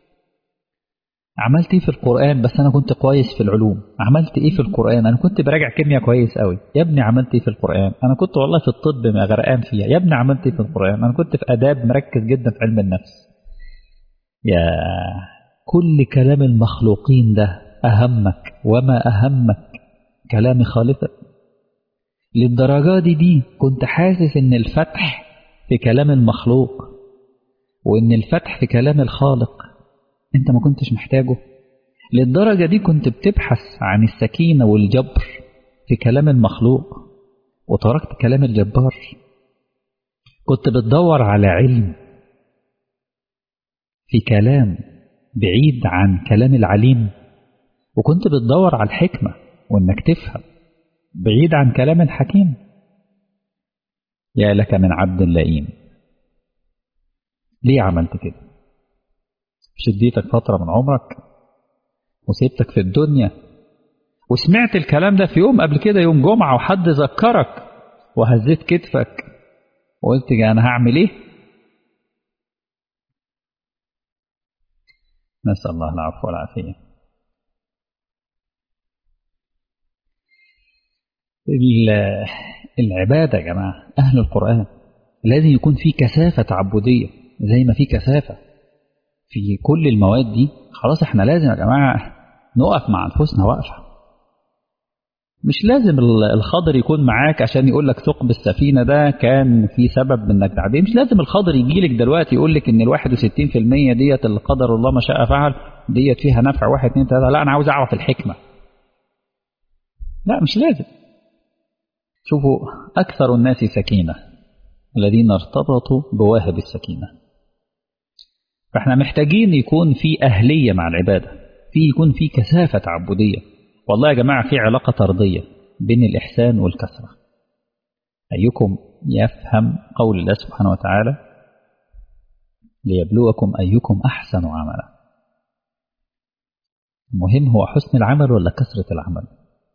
عملت ايه في القرآن؟ بس انا كنت كويس في العلوم. عملت ايه في القرآن؟ انا كنت براجع كيمياء كويس قوي. يا ابني عملت ايه في القرآن؟ انا كنت والله في الطب غرقان فيها. يا ابني عملت ايه في القرآن؟ انا كنت في آداب مركز جدا في علم النفس. يا كل كلام المخلوقين ده أهمك وما أهمك كلام خالقك؟ للدرجة دي كنت حاسس ان الفتح في كلام المخلوق وان الفتح في كلام الخالق انت ما كنتش محتاجه؟ للدرجة دي كنت بتبحث عن السكينة والجبر في كلام المخلوق وتركت كلام الجبار؟ كنت بتدور على علم في كلام بعيد عن كلام العليم، وكنت بتدور على الحكمة وانك تفهم بعيد عن كلام الحكيم. يا لك من عبد لئيم. ليه عملت كده؟ مش اديتك فترة من عمرك وسيبتك في الدنيا وسمعت الكلام ده في يوم قبل كده، يوم جمعة، وحد ذكرك وهزيت كتفك وقلت أنا هعمل ايه؟ نسأل الله العفو والعافية. العبادة يا جماعة، أهل القرآن لازم يكون في كثافة تعبدية زي ما في كثافة في كل المواد دي. خلاص احنا لازم يا جماعة نقف مع أنفسنا وقفة. مش لازم الخضر يكون معاك عشان يقول لك ثقب السفينة ده كان في سبب انك تعدي. مش لازم الخضر يجي لك دلوقتي يقول لك ان 61% ديت اللي قدر الله ما شاء فعل ديت فيها نفع 1 2 3. لا، انا عاوز اعرف الحكمة. لا، مش لازم. شوفوا، اكثر الناس سكينة الذين ارتبطوا بواهب السكينة. فاحنا محتاجين يكون في أهلية مع العبادة، يكون في كثافة تعبدية. والله يا جماعة في علاقة طردية بين الإحسان والكثرة. أيكم يفهم قول الله سبحانه وتعالى ليبلوكم أيكم أحسن عملا. المهم هو حسن العمل ولا كثرة العمل؟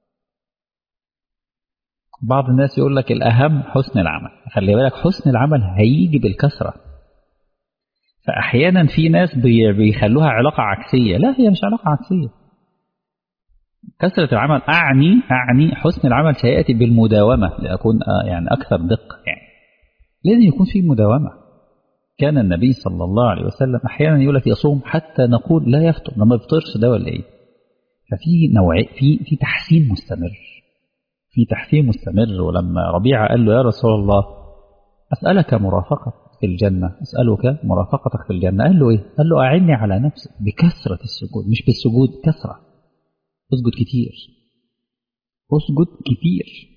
بعض الناس يقول لك الأهم حسن العمل. خلي بالك حسن العمل هيجي بالكثرة. فأحيانا في ناس بيخلوها علاقة عكسية. لا، هي مش علاقة عكسية. كثرة العمل أعني حسن العمل سيأتي بالمداومة، لأكون يعني أكثر دقة. يعني لازم يكون في مداومة. كان النبي صلى الله عليه وسلم أحيانا يقول لك يصوم حتى نقول لا يفطر، لما يفطرش ده ولا إيه. ففي نوع في تحسين مستمر، في تحسين مستمر. ولما ربيعة قال له يا رسول الله أسألك مرافقة في الجنة، أسألك مرافقتك في الجنة، قال له إيه؟ قال له أعني على نفسك بكثرة السجود، مش بالسجود، كثرة. اسجد كتير، اسجد كتير.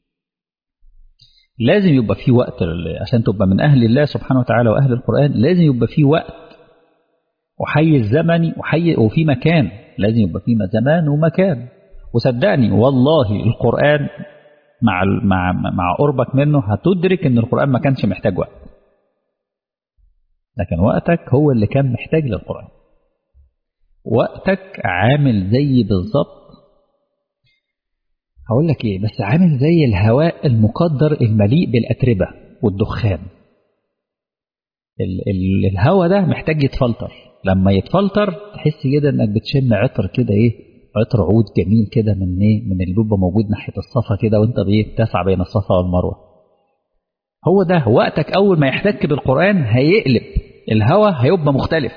لازم يبقى في وقت عشان تبقى من أهل الله سبحانه وتعالى وأهل القرآن. لازم يبقى في وقت وحيز زمني وفي مكان. لازم يبقى في زمان ومكان. وصدقني والله القرآن مع قربك منه هتدرك ان القرآن ما كانش محتاج وقت، لكن وقتك هو اللي كان محتاج للقرآن. وقتك عامل زي بالظبط، هقول لك ايه، بس عامل زي الهواء المقدر المليء بالأتربة والدخان. الهواء ده محتاج يتفلتر. لما يتفلتر تحس كده انك بتشم عطر كده، ايه، عطر عود جميل كده من ايه، من اللي بيبقى موجود ناحية الصفا كده، وانت بتسعى بين الصفا والمروة. هو ده وقتك. اول ما يحتك بالقرآن هيقلب الهواء، هيبقى مختلف.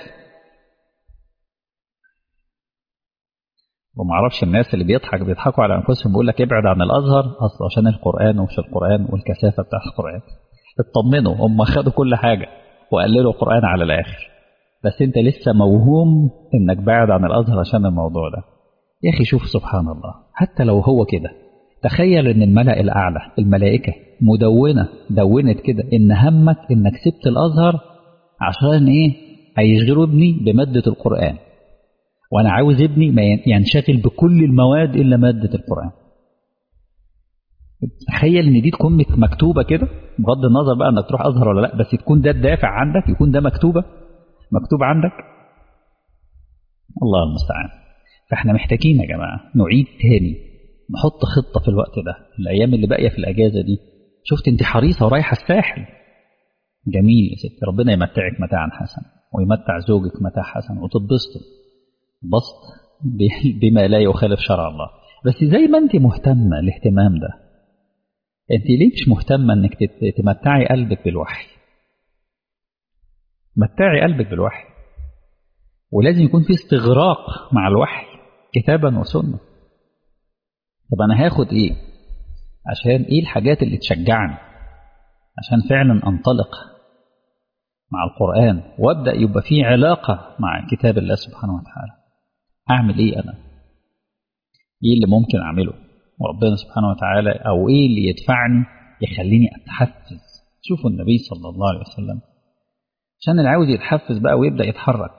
وما اعرفش الناس اللي بيضحكوا على انفسهم، بيقول لك ابعد عن الازهر اصلا عشان القرآن ومش القرآن والكثافة بتاعت القرآن. اطمنوا، هم خدوا كل حاجة وقللوا القرآن على الاخر، بس انت لسه موهوم انك بعد عن الازهر عشان الموضوع ده. يا اخي شوف سبحان الله، حتى لو هو كده، تخيل ان الملأ الاعلى الملائكة دونت كده ان همك انك سبت الازهر عشان ايه؟ هيشغلوا ابني بمادة القرآن، وانا عاوز ابني ما ينشغل بكل المواد الا مادة القرآن. تخيل ان دي تكون مكتوبة كده، بغض النظر بقى انك تروح ازهر ولا لا، بس تكون ده الدافع عندك، يكون ده مكتوب عندك. الله المستعان. فاحنا محتاجين يا جماعة نعيد تاني، نحط خطة في الوقت ده، الأيام اللي باقية في الأجازة دي. شفت انت حريصة ورايحة الساحل، جميل يا ستي، ربنا يمتعك متاعا حسنا ويمتع زوجك متاع حسن وتتبسطوا بسط بما لا يخالف شرع الله. بس زي ما انت مهتمة الاهتمام ده، انت ليه مش مهتمة انك تمتعي قلبك بالوحي؟ متعي قلبك بالوحي، ولازم يكون في استغراق مع الوحي كتابا وسنة. طب أنا هاخد إيه؟ عشان إيه الحاجات اللي تشجعني عشان فعلا أنطلق مع القرآن وأبدأ يبقى في علاقة مع كتاب الله سبحانه وتعالى؟ أعمل إيه أنا؟ إيه اللي ممكن أعمله؟ وربنا سبحانه وتعالى أو إيه اللي يدفعني يخليني أتحفز؟ شوفوا النبي صلى الله عليه وسلم عشان اللي عاوز يتحفز بقى ويبدأ يتحرك.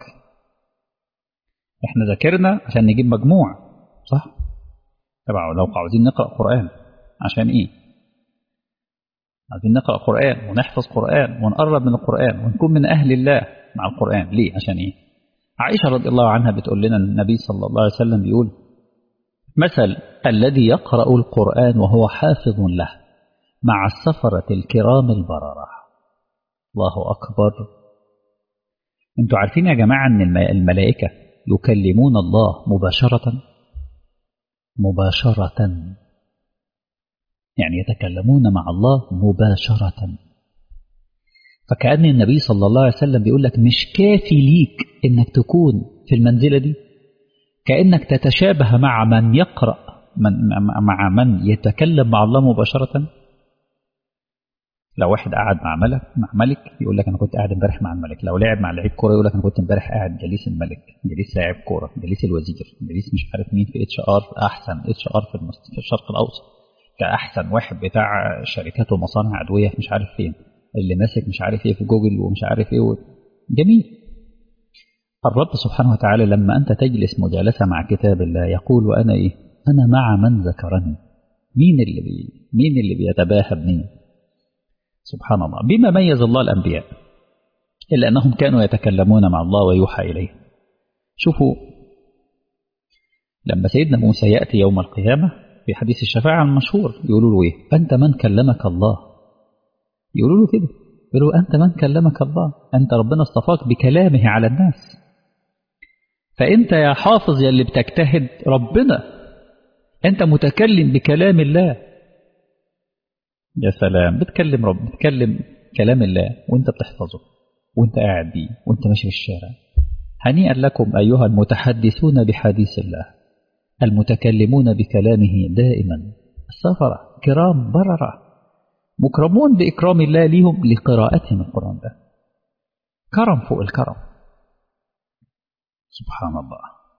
إحنا ذاكرنا عشان نجيب مجموع، صح؟ طبعا لو عاوزين نقرأ قرآن عشان إيه؟ عايزين نقرأ قرآن ونحفظ قرآن ونقرب من القرآن ونكون من أهل الله مع القرآن. ليه؟ عشان إيه؟ عائشة رضي الله عنها بتقول لنا النبي صلى الله عليه وسلم بيقول مثل الذي يقرأ القرآن وهو حافظ له مع السفرة الكرام البررة. الله أكبر. انتوا عارفين يا جماعة أن الملائكة يكلمون الله مباشرة، يعني يتكلمون مع الله مباشرة. فكأن النبي صلى الله عليه وسلم بيقول لك مش كافي ليك انك تكون في المنزلة دي، كأنك تتشابه مع من يقرأ مع من يتكلم مع الله مباشرة. لو واحد قاعد مع ملك يقول لك انا كنت قاعد امبارح مع الملك. لو لعب مع لعيب كوره يقول لك انا كنت امبارح قاعد جليس الملك، جليس لاعب كوره، جليس الوزير، جليس مش عارف مين في اتش ار، احسن اتش ار في الشرق الاوسط، كاحسن واحد بتاع شركات ومصانع ادويه مش عارف فين، اللي ماسك مش عارف ايه في جوجل ومش عارف ايه جميل. الرب سبحانه وتعالى لما انت تجلس مجالسه مع كتاب الله يقول وانا ايه؟ انا مع من ذكرني. مين اللي بيتباهى بمين؟ سبحان الله. بما ميز الله الأنبياء إلا أنهم كانوا يتكلمون مع الله ويوحى إليه. شوفوا لما سيدنا موسى يأتي يوم القيامة في حديث الشفاعة المشهور يقولوا له إيه؟ أنت من كلمك الله. يقولوا له كده، يقولوا أنت من كلمك الله، أنت ربنا اصطفاك بكلامه على الناس، فأنت يا حافظ يا اللي بتجتهد ربنا، أنت متكلم بكلام الله. يا سلام، بتكلم كلام الله وأنت بتحفظه وأنت قاعد بيه وأنت ماشي في الشارع. هنيئا لكم أيها المتحدثون بحديث الله المتكلمون بكلامه دائما، السفرة كرام بررة مكرمون بإكرام الله لهم لقراءتهم القرآن ده، كرم فوق الكرم. سبحان الله.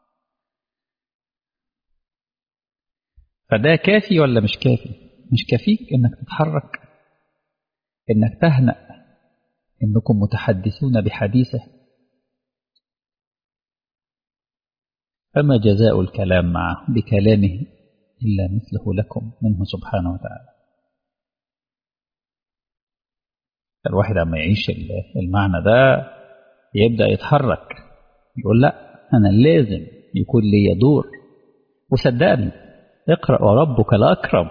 فده كافي ولا مش كافي؟ مش كافيك انك تتحرك، انك تهنأ انكم متحدثون بحديثه. فما جزاء الكلام معه بكلامه إلا مثله لكم منه سبحانه وتعالى. الواحد عما يعيش المعنى ده يبدأ يتحرك، يقول لا أنا لازم يكون لي دور. وصدقني اقرأ وربك الأكرم،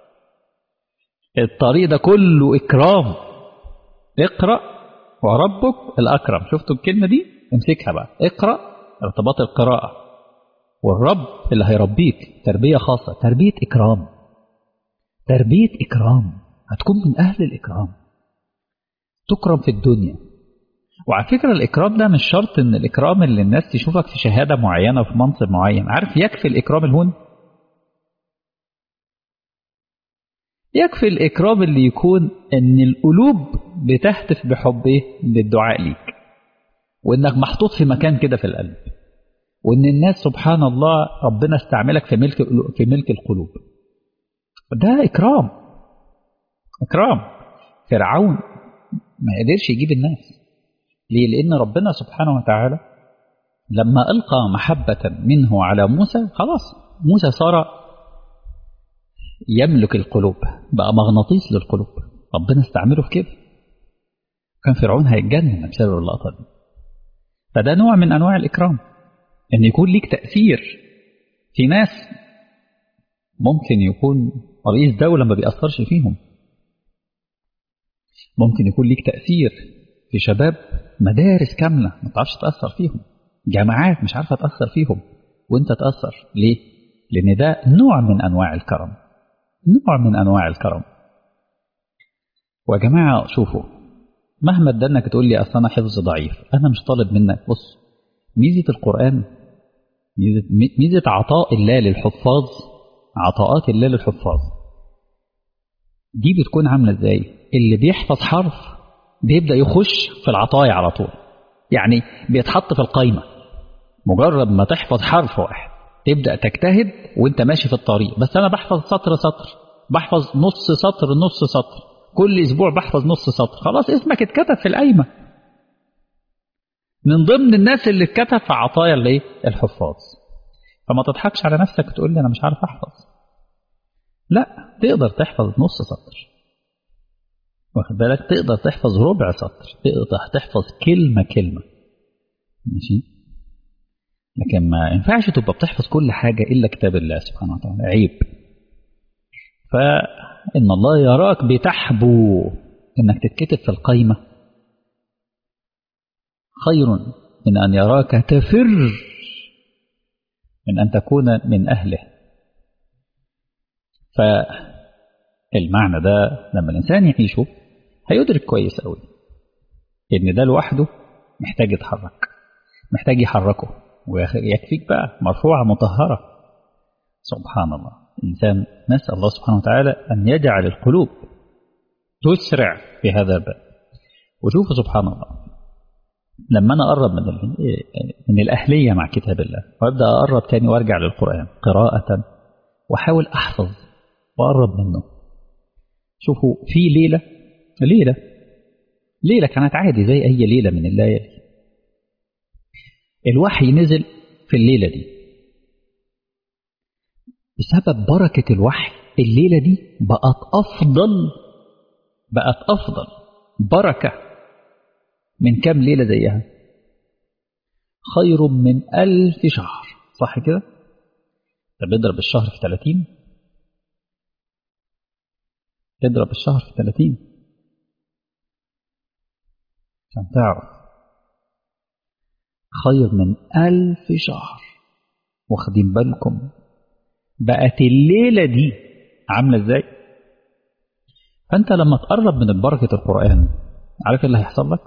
الطريق ده كله إكرام. اقرأ وربك الأكرم، شفتوا الكلمة دي؟ امسكها بقى، اقرأ ارتباط القراءة والرب اللي هيربيك تربية خاصة، تربية إكرام، تربية إكرام، هتكون من أهل الإكرام، تكرم في الدنيا. وعلى فكرة الإكرام ده مش شرط إن الإكرام اللي الناس تشوفك في شهادة معينة في منصب معين، عارف يكفي الإكرام الهون، يكفي الإكرام اللي يكون إن القلوب بتهتف بحب بالدعاء ليك، وإنك محطوط في مكان كده في القلب، وإن الناس سبحان الله ربنا استعملك في ملك القلوب. ده إكرام، إكرام. فرعون ما قدرش يجيب الناس ليه؟ لأن ربنا سبحانه وتعالى لما ألقى محبة منه على موسى خلاص موسى صار يملك القلوب، بقى مغناطيس للقلوب، ربنا استعمله في كده. كان فرعون هيتجنن بسبب اللقطة دي. فده نوع من أنواع الإكرام، أن يكون ليك تأثير في ناس ممكن يكون رئيس دولة ما بيأثرش فيهم، ممكن يكون ليك تأثير في شباب مدارس كاملة ما تعرفش تأثر فيهم، جامعات مش عارفة تأثر فيهم وانت تأثر. ليه؟ لأن ده نوع من أنواع الكرم، نوع من أنواع الكرم. ويا جماعة شوفوا، مهما ادانك تقول لي أصلا حفظ ضعيف، أنا مش طالب منك. بص، ميزة القرآن، ميزة عطاء الله للحفاظ، عطاءات الله للحفاظ دي بتكون عاملة ازاي؟ اللي بيحفظ حرف بيبدأ يخش في العطايا على طول، يعني بيتحط في القايمة. مجرد ما تحفظ حرف واحد تبدأ تجتهد وانت ماشي في الطريق، بس أنا بحفظ سطر سطر، بحفظ نص سطر نص سطر، كل أسبوع بحفظ نص سطر، خلاص اسمك اتكتب في القايمة من ضمن الناس اللي اتكتب في عطايا الايه؟ الحفاظ. فما تضحكش على نفسك وتقول لي أنا مش عارف أحفظ. لا، تقدر تحفظ نص سطر، واخد بالك؟ تقدر تحفظ ربع سطر، تقدر تحفظ كلمة كلمة، ماشي؟ لكن ما ينفعش تبقى بتحفظ كل حاجة إلا كتاب الله سبحانه وتعالى، عيب. فإن الله يراك بتحبو إنك تتكتب في القايمة خير من أن يراك تفر من أن تكون من أهله. فالمعنى ده لما الإنسان يعيشه هيدرك كويس قوي إن ده لوحده محتاج يتحرك، محتاج يحركه، ويكفيك بقى مرفوعة مطهرة. سبحان الله. الإنسان نسأل الله سبحانه وتعالى أن يجعل القلوب تسرع في هذا الباب. وشوفوا سبحان الله، لما أنا أقرب من الأهلية مع كتاب الله وأبدأ أقرب تاني وأرجع للقرآن قراءة وأحاول أحفظ وأقرب منه. شوفوا في ليلة كانت عادي زي أي ليلة من الليالي، الوحي نزل في الليلة دي. بسبب بركة الوحي الليلة دي بقت أفضل بركة من كام ليلة زيها، خير من 1000 شهر، صح كده؟ طب اضرب الشهر في 30، اضرب الشهر في 30 عشان تعرف خير من 1000 شهر. واخدين بالكم بقت الليلة دي عاملة ازاي؟ فانت لما تقرب من بركة القرآن عارف ايه اللي هيحصل لك؟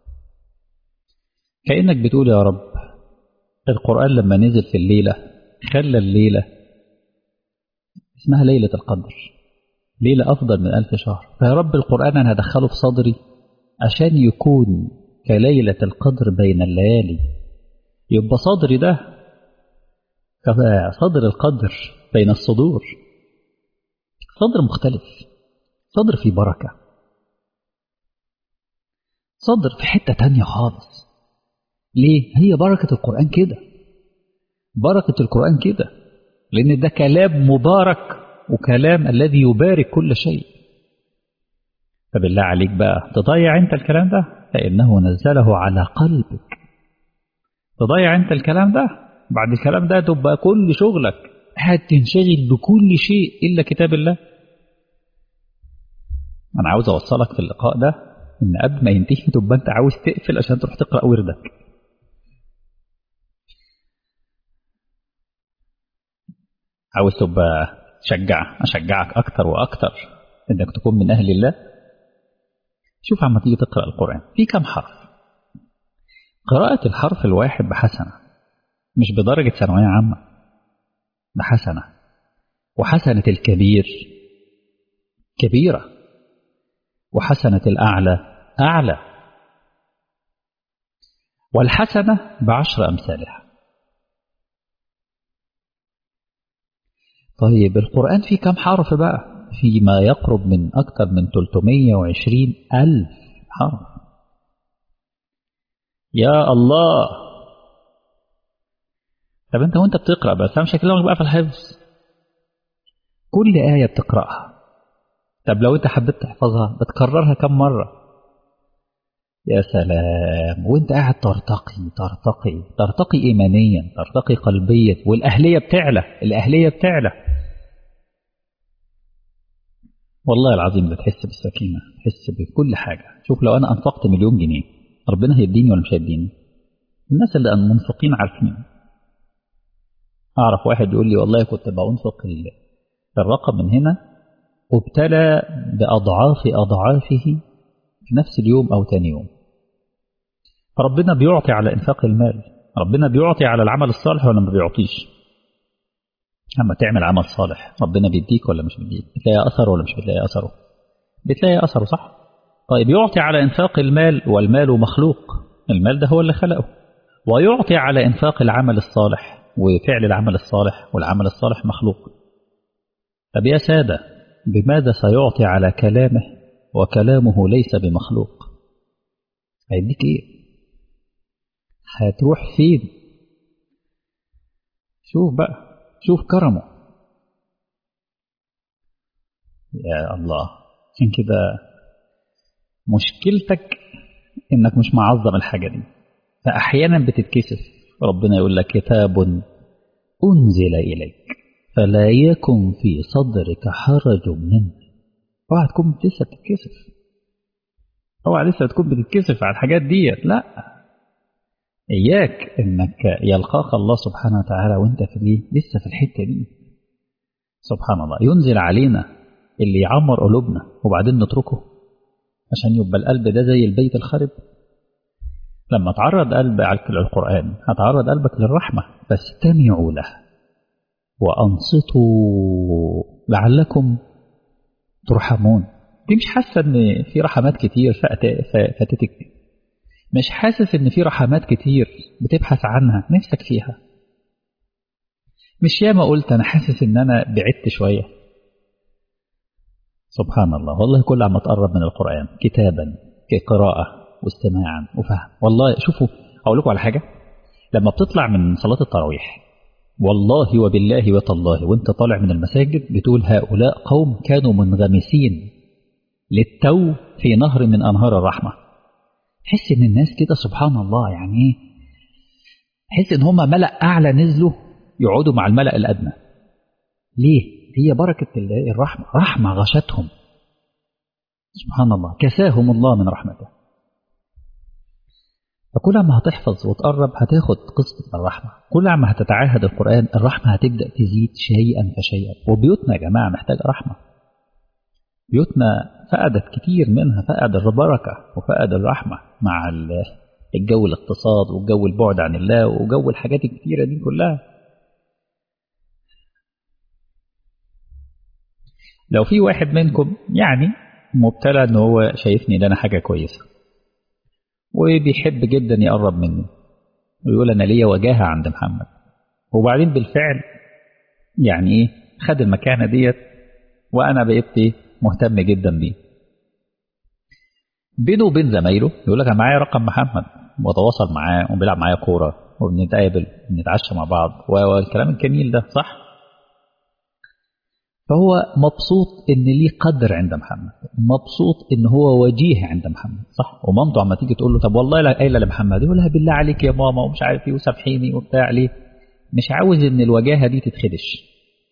كأنك بتقول يا رب القرآن لما نزل في الليلة خلى الليلة اسمها ليلة القدر، ليلة أفضل من 1000 شهر. فيا رب القرآن أنا هدخله في صدري عشان يكون كليلة القدر بين الليالي. يبقى صدري ده صدر القدر بين الصدور، صدر مختلف، صدر فيه بركة، صدر في حتة تانية خالص. ليه؟ هي بركة القرآن كده، بركة القرآن كده، لأن ده كلام مبارك وكلام الذي يبارك كل شيء. فبالله عليك بقى تضيع انت الكلام ده، فإنه نزله على قلبك. تضيع انت الكلام ده، بعد الكلام ده تبقى كل شغلك قاعد تنشغل بكل شيء إلا كتاب الله. أنا عاوز أوصلك في اللقاء ده إن قبل ما ينتهي تبقى أنت عاوز تقفل عشان تروح تقرأ وردك. عاوز تبقى أشجعك أكتر وأكتر إنك تكون من أهل الله. شوف عما تيجي تقرأ القرآن في كم حرف، قراءة الحرف الواحد بحسنة، مش بدرجة ثانوية عامة، بحسنة. وحسنة الكبير كبيرة، وحسنة الأعلى أعلى، والحسنة ب10 أمثالها. طيب القرآن فيه كم حرف بقى؟ فيما يقرب من أكثر من 320 ألف حرف. يا الله. طب أنت وأنت بتقرأ بس مش هكلمك بقى في الحفظ، كل آية بتقرأها طب لو أنت حبيت تحفظها بتكررها كم مرة؟ يا سلام. وأنت قاعد ترتقي إيمانيا، ترتقي قلبيا، والأهلية بتعلى، الأهلية بتعلى. والله العظيم بتحس بالسكينة، تحس بكل حاجة. شوف لو أنا أنفقت 1,000,000 جنيه ربنا هيديني ولا مش هيديني؟ الناس اللي منفقين عارفين. أعرف واحد يقول لي والله كنت بأنفق الرقم من هنا وابتلى بأضعاف أضعافه في نفس اليوم أو تاني يوم. فربنا بيعطي على إنفاق المال، ربنا بيعطي على العمل الصالح ولا ما بيعطيش؟ لما تعمل عمل صالح ربنا بيديك ولا مش بيديك؟ بتلاقي أثر ولا مش بتلاقي أثره؟ بتلاقي أثره صح؟ طيب يعطي على إنفاق المال، والمال مخلوق، المال ده هو اللي خلقه. ويعطي على إنفاق العمل الصالح وفعل العمل الصالح، والعمل الصالح مخلوق. طب يا سادة بماذا سيعطي على كلامه وكلامه ليس بمخلوق؟ هيديك إيه؟ هتروح فين؟ شوف بقى، شوف كرمه يا الله. عشان كده مشكلتك إنك مش معظم الحاجة دي، فأحيانا بتتكسف. ربنا يقول لك كتاب أنزل إليك فلا يكن في صدرك حرج منه. اوعى تكون لسه بتتكسف، اوعى لسه تكون بتتكسف على الحاجات دي. لا، إياك إنك يلقاك الله سبحانه وتعالى وإنت في لسه في الحتة دي. سبحان الله، ينزل علينا اللي يعمر قلوبنا وبعدين نتركه عشان يبقى القلب ده زي البيت الخرب. لما تعرض قلبك للقرآن هتعرض قلبك للرحمة، فاستمعوا له وأنصتوا لعلكم ترحمون. دي مش حاسة إن في رحمات كتير فاتتك، مش حاسس إن في رحمات كتير بتبحث عنها نفسك فيها. مش ياما قلت أنا حاسس إن أنا بعدت شوية. سبحان الله، والله كل عما تقرب من القرآن كتابا كقراءة واستماعا وفهم. والله شوفوا أقول لكم على حاجة، لما بتطلع من صلاة التراويح والله وبالله وتالله وانت طالع من المساجد بتقول هؤلاء قوم كانوا منغمسين للتو في نهر من أنهار الرحمة. تحس إن الناس كده سبحان الله يعني ايه، تحس إن هم ملأ أعلى نزلوا يقعدوا مع الملأ الأدنى. ليه؟ هي بركة الرحمة، رحمة غشتهم سبحان الله، كساهم الله من رحمته. فكل ما هتحفظ وتقرب هتاخد قسط الرحمة، كل ما هتتعاهد القرآن الرحمة هتبدأ تزيد شيئا فشيئا. وبيوتنا يا جماعة محتاجة رحمة، بيوتنا فقدت كتير منها، فقد البركة وفقد الرحمة مع الجو الاقتصاد والجو البعد عن الله وجو الحاجات الكتيرة دي كلها. لو في واحد منكم يعني مبتلى ان هو شايفني ان انا حاجة كويسة وبيحب جدا يقرب مني ويقول انا ليا وجاهة عند محمد، وبعدين بالفعل يعني ايه خد المكانة ديت وانا بقيت ايه مهتم جدا بيه، بينه وبين زمايله يقول لك انا معايا رقم محمد واتواصل معاه وبيلعب معايا كوره وبنتقابل ونتعشى مع بعض والكلام الجميل ده صح. فهو مبسوط ان ليه قدر عند محمد، مبسوط ان هو وجيه عند محمد صح. ومامته عما تيجي تقول له طب والله لا قايله لمحمد، يقول لها بالله عليك يا ماما ومش عارف ايه وسامحيني وبتاع، ليه؟ مش عاوز ان الوجاهه دي تتخدش.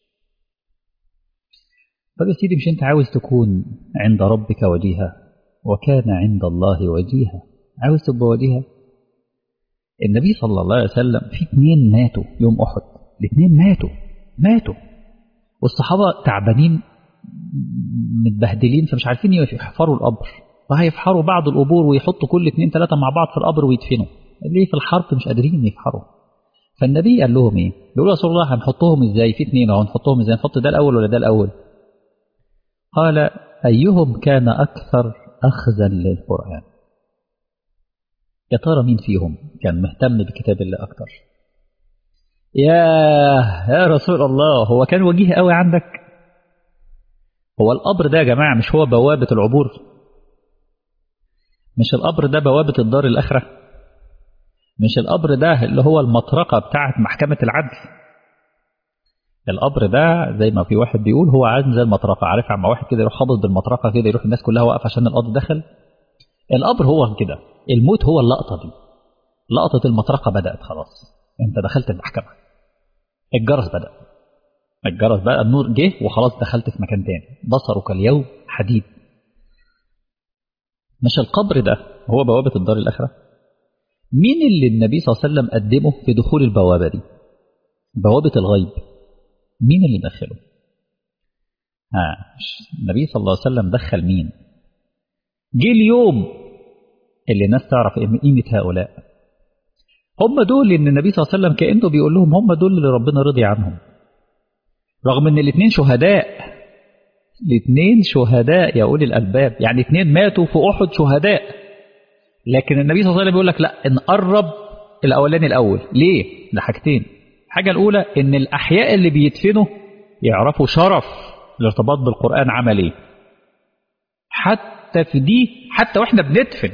طب يا سيدي مش انت عاوز تكون عند ربك وجيها وكان عند الله وجيها، عاوز تبقى وجيها. النبي صلى الله عليه وسلم في 2 ماتوا يوم أحد، الاثنين ماتوا والصحابة تعبانين متبهدلين فمش عارفين يحفروا القبر، فهيفحروا بعض القبور ويحطوا كل 2 3 مع بعض في القبر ويدفنوا، ليه في الحرب مش قادرين يفحروا. فالنبي قال لهم ايه؟ يقول يا رسول الله هنحطهم ازاي؟ في 2 اهو نحطهم ازاي؟ نحط ده الاول ولا ده الاول؟ قال ايهم كان اكثر اخذا للقرآن. يا ترى مين فيهم كان مهتم بكتاب الله اكتر؟ يا رسول الله هو كان وجيه قوي عندك؟ هو القبر ده يا جماعة مش هو بوابة العبور؟ مش القبر ده بوابة الدار الآخرة؟ مش القبر ده اللي هو المطرقة بتاعة محكمة العدل؟ القبر ده زي ما في واحد بيقول هو عامل زي المطرقة، عارف عما واحد كده يروح خبط بالمطرقة كده يروح الناس كلها واقفة عشان القاضي دخل. القبر هو كده، الموت هو اللقطة دي، لقطة المطرقة بدأت خلاص، انت دخلت المحكمة، الجرس بدأ، الجرس بقى النور جه وخلاص دخلت في مكان تاني، بصرك اليوم حديد. مش القبر ده هو بوابة الدار الآخرة؟ مين اللي النبي صلى الله عليه وسلم قدمه في دخول البوابة دي؟ بوابة الغيب، مين اللي دخله؟ النبي صلى الله عليه وسلم دخل مين؟ جه اليوم اللي الناس تعرف قيمة هؤلاء، هم دول اللي النبي صلى الله عليه وسلم كأنه بيقول لهم هم دول اللي ربنا رضي عنهم، رغم ان الاثنين شهداء، الاثنين شهداء يا أولي الألباب، يعني 2 ماتوا في أحد شهداء، لكن النبي صلى الله عليه وسلم بيقول لك لا نقرب الأولاني الأول. ليه؟ لحاجتين، الحاجة الأولى إن الأحياء اللي بيدفنوا يعرفوا شرف الارتباط بالقرآن عمل إيه، حتى في دي حتى وإحنا بندفن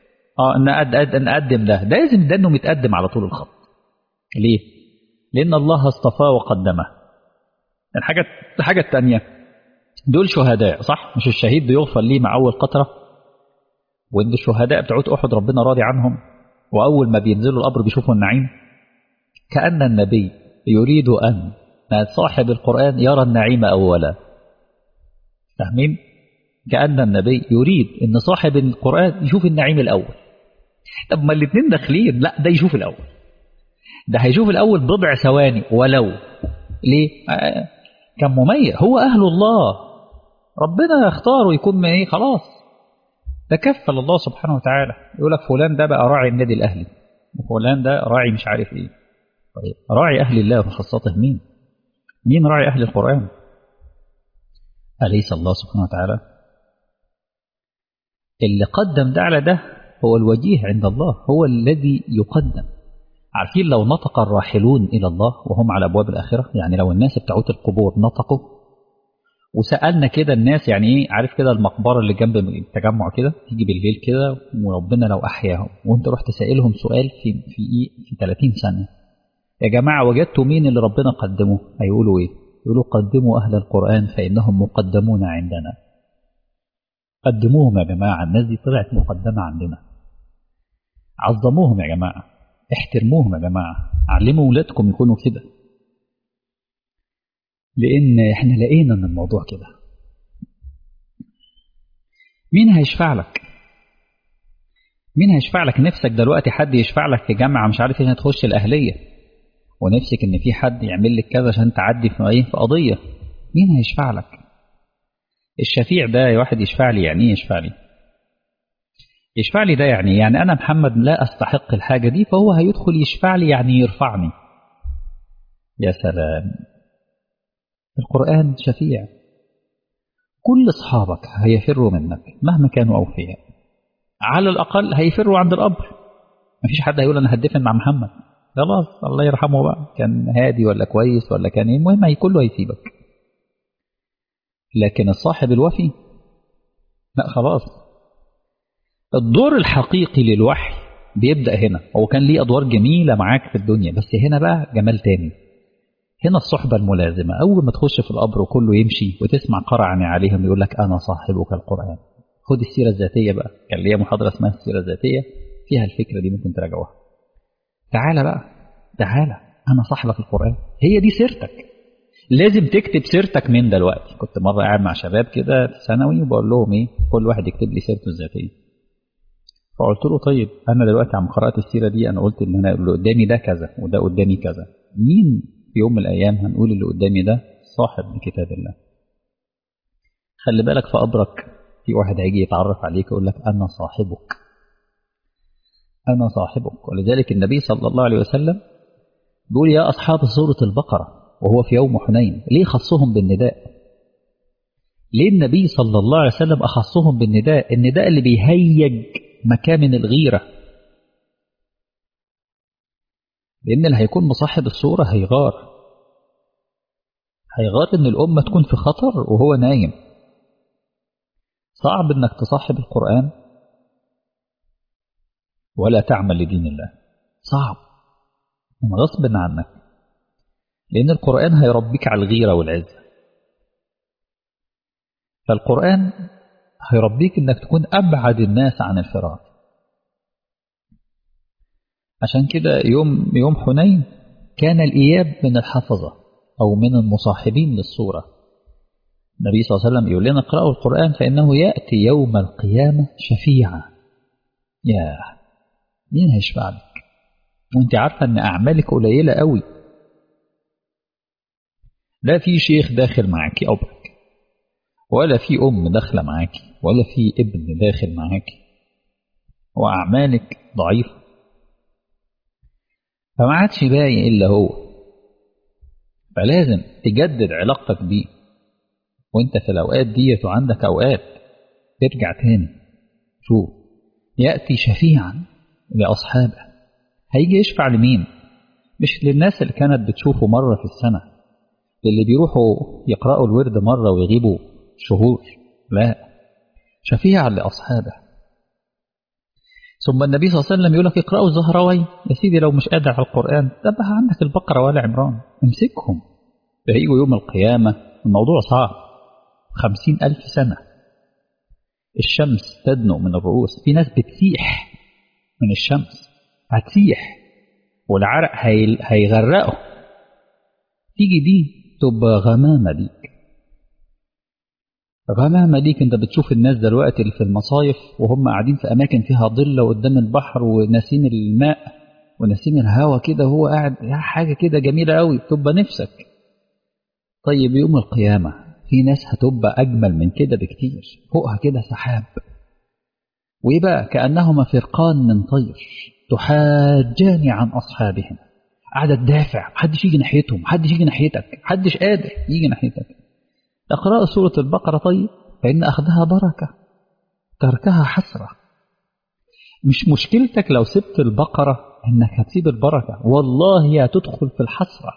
نقدم ده لازم ده إنه متقدم على طول الخط. ليه؟ لأن الله اصطفاه وقدمه. الحاجة الثانية دول شهداء صح، مش الشهيد بيغفر ليه مع أول قطرة؟ وإن الشهداء بتوع أحد ربنا راضي عنهم، وأول ما بينزلوا القبر بيشوفوا النعيم. كأن النبي يريد أن صاحب القرآن يرى النعيم أولا، فاهمين؟ كأن النبي يريد أن صاحب القرآن يشوف النعيم الأول. طب ما الاثنين داخلين، لا ده يشوف الأول، ده هيشوف الأول بضع ثواني ولو. ليه؟ كان مميز، هو أهل الله ربنا اختاره يكون من إيه خلاص، تكفل الله سبحانه وتعالى. يقول لك فلان ده بقى راعي النادي الأهلي وفلان ده راعي مش عارف إيه. طيب راعي أهل الله وخاصته مين؟ مين راعي أهل القرآن؟ أليس الله سبحانه وتعالى؟ اللي قدم ده على ده هو الوجيه عند الله، هو الذي يقدم. عارفين لو نطق الراحلون إلى الله وهم على أبواب الآخرة، يعني لو الناس بتعوت القبور نطقوا وسألنا كده الناس يعني إيه، عارف كده المقبرة اللي جنب التجمع كده تيجي بالليل كده وربنا لو أحياهم وأنت رحت سائلهم سؤال في 30 ثانية، يا جماعة وجدتوا مين اللي ربنا قدمه؟ هيقولوا إيه؟ يقولوا قدموا أهل القرآن فإنهم مقدمون عندنا. قدموهم يا جماعة، الناس دي طلعت مقدمة عندنا. عظموهم يا جماعة، احترموهم يا جماعة، علموا ولادكم يكونوا كده. لأن احنا لقينا ان الموضوع كده. مين هيشفع لك؟ مين هيشفع لك؟ نفسك دلوقتي حد يشفع لك في جامعة مش عارف ايه تخش الأهلية، ونفسك ان في حد يعمل لك كذا عشان تعدي في ايه، في قضية. مين هيشفع لك؟ الشفيع ده واحد يشفع لي، يعني ايه يشفع لي؟ يشفع لي ده يعني أنا محمد لا أستحق الحاجة دي، فهو هيدخل يشفع لي يعني يرفعني. يا سلام، القرآن شفيع. كل أصحابك هيفروا منك مهما كانوا أوفياء، على الأقل هيفروا عند القبر. مفيش حد هيقول أنا هدفن مع محمد، خلاص الله يرحمه بقى، كان هادي ولا كويس ولا كان ايه، المهم هي كله هيسيبك. لكن الصاحب الوفي لا خلاص. الدور الحقيقي للوحي بيبدأ هنا. هو كان ليه أدوار جميلة معاك في الدنيا، بس هنا بقى جمال تاني. هنا الصحبة الملازمة. أول ما تخش في القبر وكله يمشي وتسمع قرعني عليهم يقول لك أنا صاحبك القرآن. خد السيرة الذاتية بقى، كان ليا محاضرة اسمها السيرة الذاتية، فيها الفكرة دي ممكن تراجعوها. تعالى بقى، تعالى أنا صاحبك القرآن، هي دي سيرتك. لازم تكتب سيرتك من دلوقتي. كنت مرة قاعد مع شباب كده في ثانوي وبقول لهم إيه، كل واحد يكتب لي سيرته الذاتية. فقلت له طيب أنا دلوقتي عم قرأت السيرة دي، أنا قلت إن أنا اللي قدامي ده كذا وده قدامي كذا. مين في يوم من الأيام هنقول اللي قدامي ده صاحب لكتاب الله؟ خلي بالك في قبرك في واحد هيجي يتعرف عليك يقول لك أنا صاحبك، أنا صاحبك. ولذلك النبي صلى الله عليه وسلم بيقول يا أصحاب سورة البقرة، وهو في يوم حنين. ليه خصهم بالنداء؟ ليه النبي صلى الله عليه وسلم أخصهم بالنداء؟ النداء اللي بيهيج مكامن الغيرة. لأن اللي هيكون مصاحب الصورة هيغار إن الأمة تكون في خطر وهو نايم. صعب إنك تصاحب القرآن ولا تعمل لدين الله، صعب من غصب عنك، لأن القرآن هيربيك على الغيرة والعزة. فالقرآن هيربيك إنك تكون أبعد الناس عن الفرار. عشان كده يوم حنين كان الإياب من الحفظة أو من المصاحبين للصورة. النبي صلى الله عليه وسلم يقول لنا اقرأوا القرآن فإنه يأتي يوم القيامة شفيعا. يا مين هيشفع لك وانت عارفة ان أعمالك قليلة قوي؟ لا في شيخ داخل معاكي قبرك، ولا في أم داخلة معاكي، ولا في ابن داخل معاكي، وأعمالك ضعيفة، فما عادش باقي إلا هو. فلازم تجدد علاقتك بيه وانت في الأوقات ديت، وعندك أوقات ترجع تاني. شوف، يأتي شفيعا لأصحابه. هيجي يشفع لمين؟ مش للناس اللي كانت بتشوفه مرة في السنة، اللي بيروحوا يقرأوا الورد مرة ويغيبوا شهور، لا، شفيعا لأصحابه. ثم النبي صلى الله عليه وسلم يقول لك اقرأوا الزهراوي. يا سيدي لو مش قادر على القرآن تبقى عندك البقرة وآل عمران، امسكهم. فهيجوا يوم القيامة الموضوع صعب. 50,000 سنة الشمس تدنو من الرؤوس، في ناس بتسيح من الشمس، هتسيح والعرق هيغرقه. تيجي دي تبقى غمامة ليك، غمامة ليك. انت بتشوف الناس دلوقتي اللي في المصايف وهم قاعدين في أماكن فيها ظل وقدام البحر وناسين الماء وناسين الهواء كده، وهو قاعد حاجة كده جميلة قوي، تبقى نفسك. طيب يوم القيامة في ناس هتبقى أجمل من كده بكتير، فوقها كده سحاب، ويبقى كأنهما فرقان من طير تحاجان عن أصحابهم. قاعدة تدافع، محدش يجي ناحيتهم، محدش يجي ناحيتك، محدش قادر يجي ناحيتك. اقرأ سورة البقرة طيب، فإن أخذها بركة، تركها حسرة. مش مشكلتك لو سبت البقرة إنك هتسيب البركة، والله هتدخل في الحسرة.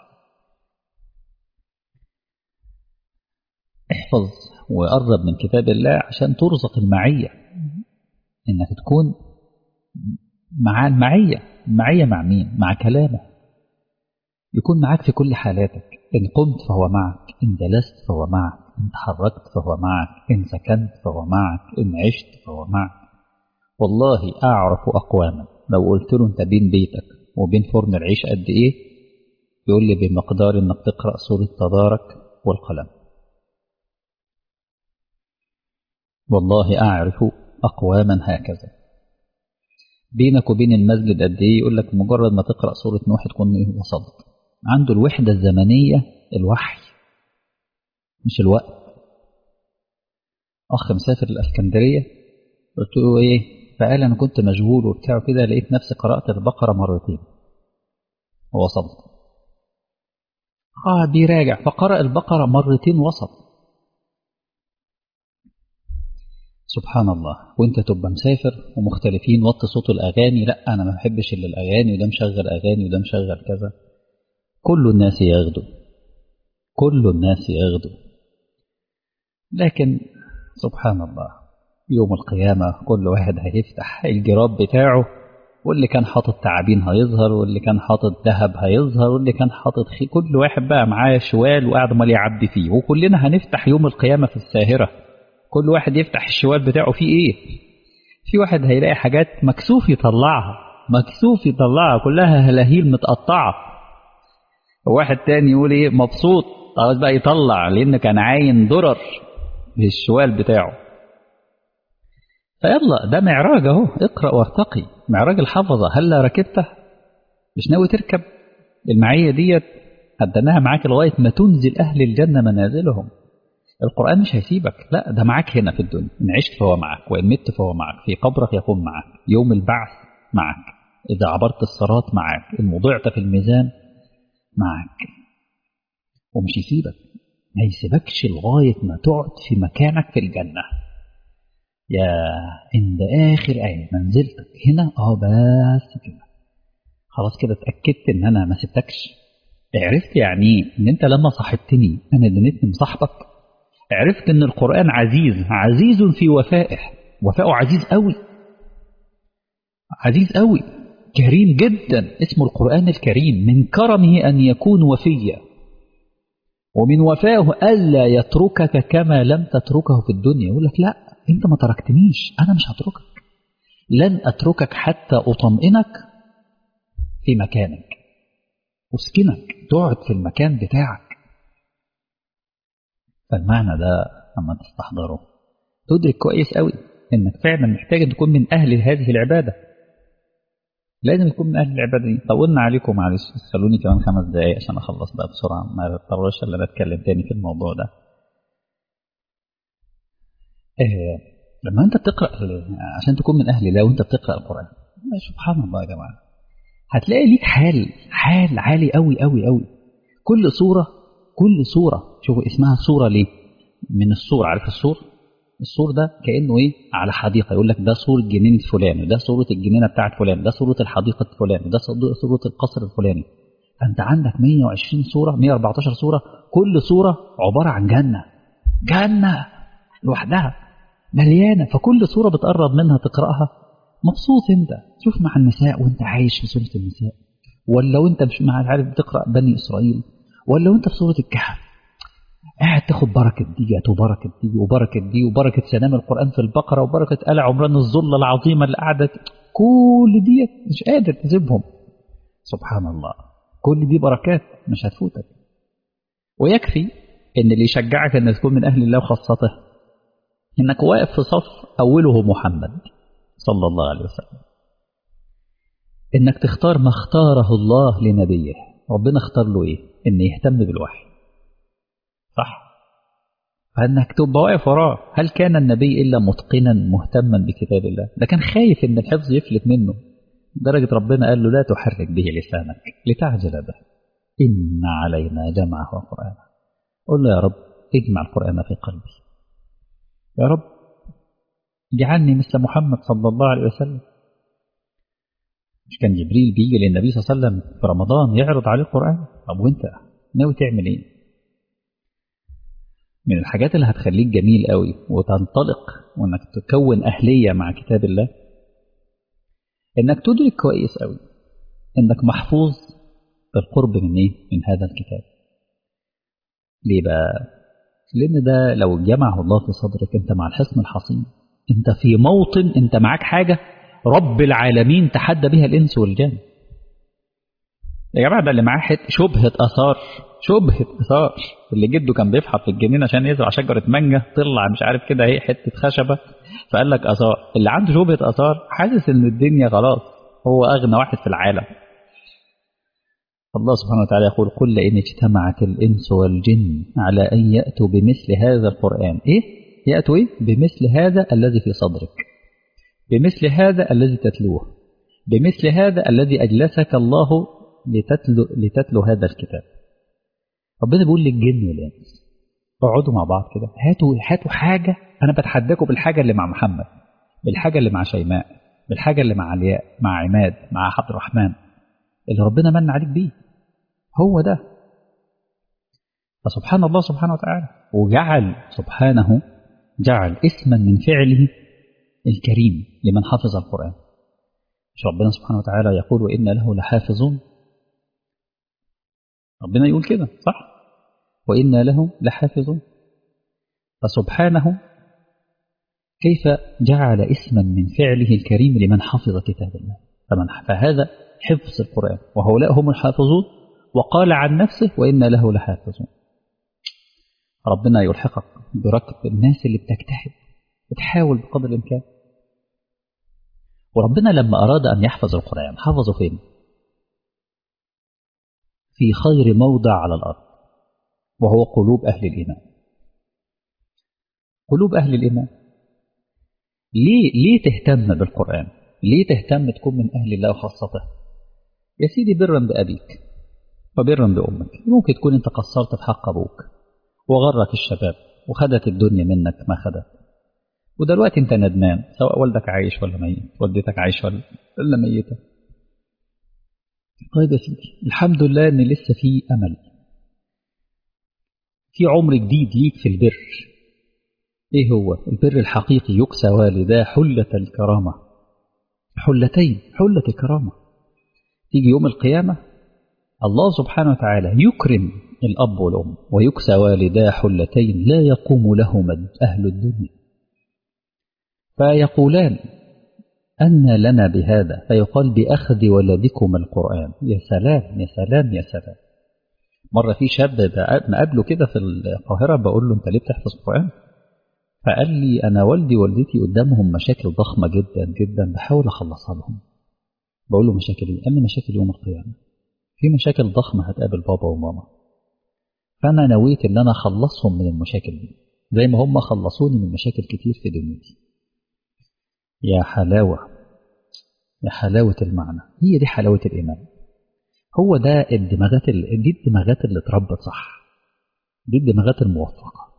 احفظ وقرب من كتاب الله عشان ترزق المعية، إنك تكون مع المعية مع مين؟ مع كلامه. يكون معك في كل حالاتك، إن قمت فهو معك، إن جلست فهو معك، إن تحركت فهو معك، إن سكنت فهو معك، إن عشت فهو معك. والله أعرف أقواما لو قلت له أنت بين بيتك وبين فرن العيش قد إيه، يقول لي بمقدار إنك تقرأ سورة تبارك والقلم. والله أعرف أقواما هكذا بينك وبين المسجد قد إيه، يقول لك مجرد ما تقرأ سورة نوح تكون وصلت. عنده الوحدة الزمنية الوحي مش الوقت. أخ مسافر الإسكندرية قلت له إيه، فقال أنا كنت مشغول وبتاع كده، لقيت نفسي قرأت البقرة مرتين ووصلت. بيراجع فقرأ البقرة مرتين وصل. سبحان الله. وانت تبقى مسافر ومختلفين وطي صوت الأغاني، لا أنا ما بحبش إلا الأغاني، وده مشغل أغاني وده مشغل كذا. كل الناس يغدو، كل الناس يغدو. لكن سبحان الله يوم القيامة كل واحد هيفتح الجراب بتاعه، واللي كان حاطط تعابين هيظهر، واللي كان حاطط ذهب هيظهر، واللي كان حاطط كل واحد بقى معاه شوال وقاعد مال يعبي فيه. وكلنا هنفتح يوم القيامة في الساهرة، كل واحد يفتح الشوال بتاعه فيه ايه. في واحد هيلاقي حاجات مكسوف يطلعها، مكسوف يطلعها كلها هلاهيل متقطعة. وواحد تاني يقول ايه مبسوط عاوز بقى يطلع لان كان عاين درر في الشوال بتاعه. فيلا ده معراج اهو، اقرأ وارتقي. معراج الحفظة، هلا ركبته؟ مش ناوي تركب المعية ديت؟ قدمناها معاك لغاية ما تنزل أهل الجنة منازلهم. القرآن مش هيسيبك، لا ده معاك هنا في الدنيا، إن عشت فهو معك وإن مت فهو معك، في قبرك يكون معك، يوم البعث معك، إذا عبرت الصراط معك، إن وضعت في الميزان معك. ومش يسيبك، ما يسيبكش لغاية ما تقعد في مكانك في الجنة. يا عند آخر آية منزلتك هنا بس كده خلاص كده اتأكدت إن أنا ما سبتكش. عرفت يعني إيه إن أنت لما صاحبتني أنا دنيتني مصاحبك. عرفت إن القرآن عزيز، عزيز في وفائه، وفائه عزيز قوي، عزيز قوي، كريم جدا. اسمه القرآن الكريم، من كرمه أن يكون وفيا، ومن وفائه ألا يتركك كما لم تتركه في الدنيا. يقول لك لا أنت ما تركتنيش، أنا مش هتركك، لن أتركك حتى أطمئنك في مكانك، أسكنك تقعد في المكان بتاعك. فالمعنى ده لما تستحضره تدرك كويس قوي إنك فعلا محتاج تكون من أهل هذه العبادة، لازم تكون من أهل العبادة دي. طولنا عليكم معلش، خلوني كمان 5 دقايق عشان أخلص بقى بسرعة، ما اضطرش إلا أتكلم تاني في الموضوع ده. لما أنت بتقرأ عشان تكون من أهل الله وأنت بتقرأ القرآن، سبحان الله يا جماعة، هتلاقي ليك حال عالي قوي قوي قوي. كل صورة شوفوا اسمها صورة ليه؟ من الصور، عارف السور ده كأنه ايه، على حديقة، يقول لك ده سور جنينة فلان، وده سورة الجنينة بتاعت فلان، ده سورة الحديقة فلان، وده سورة القصر الفلاني. فأنت عندك 120 سورة، 114 سورة، كل سورة عبارة عن جنة لوحدها مليانة. فكل سورة بتقرب منها تقرأها مبسوط. انت شوف مع النساء وانت عايش في سورة النساء، ولا وانت مش عارف بتقرأ بني إسرائيل، ولا وانت في سورة الكهف قاعد تاخد بركة ديت وبركة دي وبركة دي وبركة سلام القرآن في البقرة وبركة آل عمران الظلة العظيمة اللي قعدت، كل ديت مش قادر تسيبهم. سبحان الله، كل دي بركات مش هتفوتك. ويكفي ان اللي يشجعك ان تكون من أهل الله وخاصته انك واقف في صف أوله محمد صلى الله عليه وسلم، انك تختار ما اختاره الله لنبيه. ربنا اختار له ايه؟ ان يهتم بالوحي، صح؟ فانك تبقى واقف وراه. هل كان النبي الا متقنا مهتما بكتاب الله؟ ده كان خايف ان الحفظ يفلت منه، درجة ربنا قال له لا تحرك به لسانك لتعجل به، إن علينا جمعه وقرآنه. قل له يا رب اجمع القرآن في قلبي، يا رب اجعلني مثل محمد صلى الله عليه وسلم. مش كان جبريل بيجي للنبي صلى الله عليه وسلم في رمضان يعرض عليه القرآن؟ طب وانت ناوي تعمل ايه؟ من الحاجات اللي هتخليك جميل قوي وتنطلق وانك تكون أهلية مع كتاب الله، انك تدرك كويس قوي انك محفوظ بالقرب من ايه؟ من هذا الكتاب. ليه بقى؟ لان ده لو جمعه الله في صدرك انت مع الحصن الحصين، انت في موطن، انت معاك حاجة رب العالمين تحدى بها الانس والجن. يا جماعة ده اللي معاه شبهة آثار، شبهة آثار، اللي جده كان بيفحط في الجنينة عشان يزرع شجرة مانجا، طلع مش عارف كده اهي حتة خشبة، فقال لك آثار. اللي عنده شبهة آثار حاسس إن الدنيا خلاص هو أغنى واحد في العالم. الله سبحانه وتعالى يقول: قل لئن اجتمعت الإنس والجن على أن يأتوا بمثل هذا القرآن، إيه؟ يأتوا إيه؟ بمثل هذا الذي في صدرك، بمثل هذا الذي تتلوه، بمثل هذا الذي أجلسك الله لتتلو هذا الكتاب. ربنا بيقول للجن والإنس: اقعدوا مع بعض كده، هاتوا حاجة، أنا بتحداكم بالحاجة اللي مع محمد، بالحاجة اللي مع شيماء، بالحاجة اللي مع علياء، مع عماد، مع عبد الرحمن، اللي ربنا من عليك بيه، هو ده. فسبحان الله سبحانه وتعالى، وجعل سبحانه جعل اسما من فعله الكريم لمن حفظ القرآن. مش ربنا سبحانه وتعالى يقول: وإن له لحافظون؟ ربنا يقول كده صح؟ وإن له لحافظون. فسبحانه كيف جعل اسما من فعله الكريم لمن حفظ كتاب الله. فهذا حفظ القرآن، وهؤلاء هم الحافظون، وقال عن نفسه: وإن له لحافظون. ربنا يلحقك بركب الناس اللي بتجتهد، بتحاول بقدر الإمكان. وربنا لما أراد أن يحفظ القرآن حفظه فين؟ في خير موضع على الأرض، وهو قلوب أهل الإيمان. قلوب أهل الإيمان. ليه تهتم بالقرآن؟ ليه تهتم تكون من أهل الله خاصته؟ يا سيدي برا بأبيك وبرا بأمك. ممكن تكون أنت قصرت في حق أبوك وغرك الشباب وخدت الدنيا منك ما خدت، ودلوقتي أنت ندمان، سواء والدك عايش ولا ميت، والدتك عايش ولا ميتة. طيب يا سيدي، الحمد لله إن لسه في أمل، في عمر جديد ليك في البر. إيه هو البر الحقيقي؟ يكسى والدا حلة الكرامة، حلتين، حلة الكرامة. تيجي يوم القيامة الله سبحانه وتعالى يكرم الأب والأم، ويكسى والدا حلتين لا يقوم لهما أهل الدنيا، فيقولان: أن لنا بهذا؟ فيقال: بأخذ ولدكم القرآن. يا سلام يا سلام يا سلام. مرة في شاب مقابله كده في القاهرة، بقول له: أنت ليه بتحفظ القرآن؟ فقال لي: أنا والدي ووالدتي قدامهم مشاكل ضخمة جدا جدا، بحاول أخلصها لهم. بقول له: مشاكل إيه؟ قال لي: مشاكل يوم القيامة، في مشاكل ضخمة هتقابل بابا وماما، فأنا نويت إن أنا أخلصهم من المشاكل دي زي ما هم خلصوني من مشاكل كتير في دنيتي. يا حلاوة، يا حلاوة المعنى. هي دي حلاوة الإيمان. هو ده الدماغات دي الدماغات اللي اتربت صح، دي الدماغات الموفقة.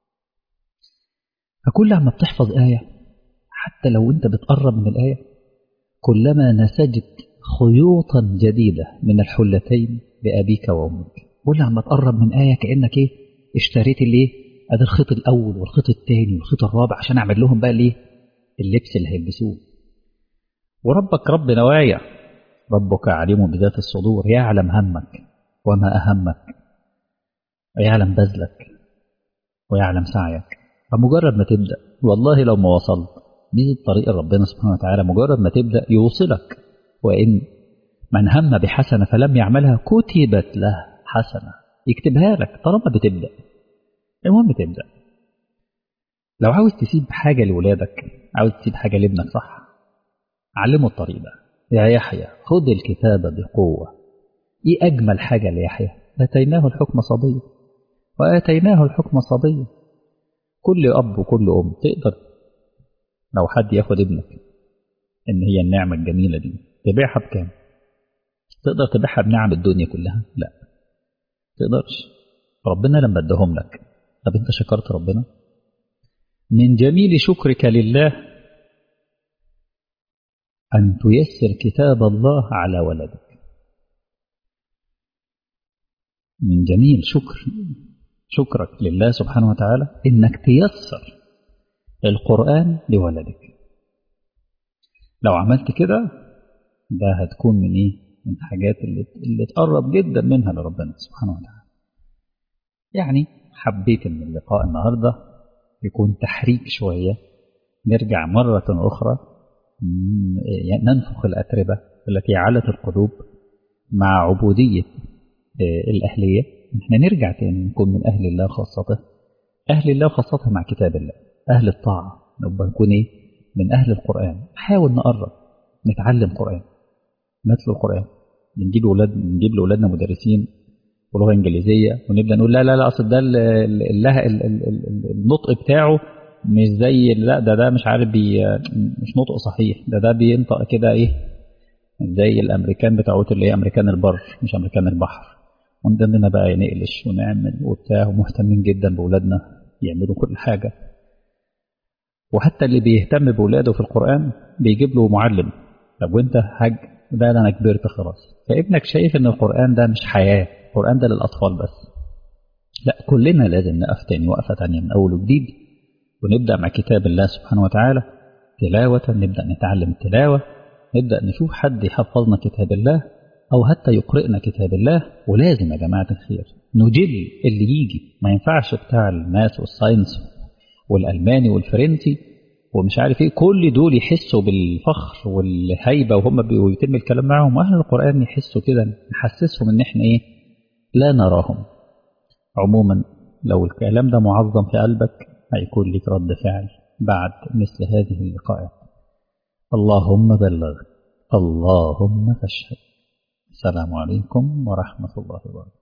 فكل عما بتحفظ آية، حتى لو أنت بتقرب من الآية، كلما نسجت خيوطا جديدة من الحلتين بأبيك وأمك. كل عما تقرب من آية كأنك إيه؟ اشتريت الإيه؟ أدي الخيط الأول والخيط الثاني والخيط الرابع عشان أعمل لهم بقى الإيه؟ اللبس اللي هيلبسوه. وربك رب نوايا، ربك عليم بذات الصدور، يعلم همك وما أهمك، ويعلم بذلك ويعلم سعيك. فمجرد ما تبدأ، والله لو ما وصلت، دي طريق ربنا سبحانه وتعالى، مجرد ما تبدأ يوصلك. وإن من هم بحسنة فلم يعملها كتبت له حسنة، يكتبها لك طالما بتبدأ. المهم تبدأ. لو عاوز تسيب حاجة لولادك، عاوز تسيب حاجة لابنك صح، علمه الطريق ده. يا يحيى خذ الكتاب بقوة. إيه أجمل حاجة ليحيى؟ آتيناه الحكم صبيا، وآتيناه الحكم صبيا. كل أب وكل أم تقدر لو حد ياخد ابنك إن هي النعمة الجميلة دي، تبيعها بكام؟ تقدر تبيعها بنعم الدنيا كلها؟ لا تقدرش. ربنا لما ادهم لك، طب انت شكرت ربنا؟ من جميل شكرك لله أن تيسر كتاب الله على ولدك. من جميل شكرك لله سبحانه وتعالى إنك تيسر القرآن لولدك. لو عملت كده، ده هتكون من إيه؟ من الحاجات اللي تقرب جدا منها لربنا سبحانه وتعالى. يعني حبيت ان اللقاء النهاردة يكون تحريك شوية، نرجع مرة أخرى ننفخ الأتربة التي علت القلوب، مع عبودية الأهلية، احنا نرجع تاني نكون من أهل الله خاصته، أهل الله خاصته مع كتاب الله، أهل الطاعة، نبقى نكون إيه؟ من أهل القرآن. حاول نقرب نتعلم قرآن، نتلو القرآن، نجيب لأولادنا مدرسين ولغة إنجليزية، ونبدأ نقول لا لا لا أصل ده النطق بتاعه مش زي، لا ده مش عارف مش نطق صحيح، ده بينطق كده إيه زي الأمريكان بتاعوت اللي هي أمريكان البر مش أمريكان البحر. ونضلنا بقى نقلش ونعمل وبتاع، ومهتمين جدا بأولادنا يعملوا كل حاجة. وحتى اللي بيهتم بأولاده في القرآن بيجيب له معلم. طب وانت حاج؟ ده أنا كبرت خلاص. فابنك شايف ان القرآن ده مش حياة، القرآن ده للأطفال بس. لا، كلنا لازم نقف تاني وقفة تانية من أول وجديد، ونبدأ مع كتاب الله سبحانه وتعالى تلاوة، نبدأ نتعلم التلاوة، نبدأ نشوف حد يحفظنا كتاب الله أو حتى يقرئنا كتاب الله. ولازم يا جماعة الخير نجل اللي يجي، ما ينفعش بتاع الماس والساينس والألماني والفرنسي ومش عارف ايه كل دول يحسوا بالفخر والهيبة وهم بيتم الكلام معهم، وأهل القرآن يحسوا كده، نحسسهم ان احنا ايه لا نراهم. عموما لو الكلام ده معظم في قلبك هيكون لك رد فعل بعد مثل هذه اللقاءات. اللهم بلغ، اللهم فاشهد. السلام عليكم ورحمة الله وبركاته.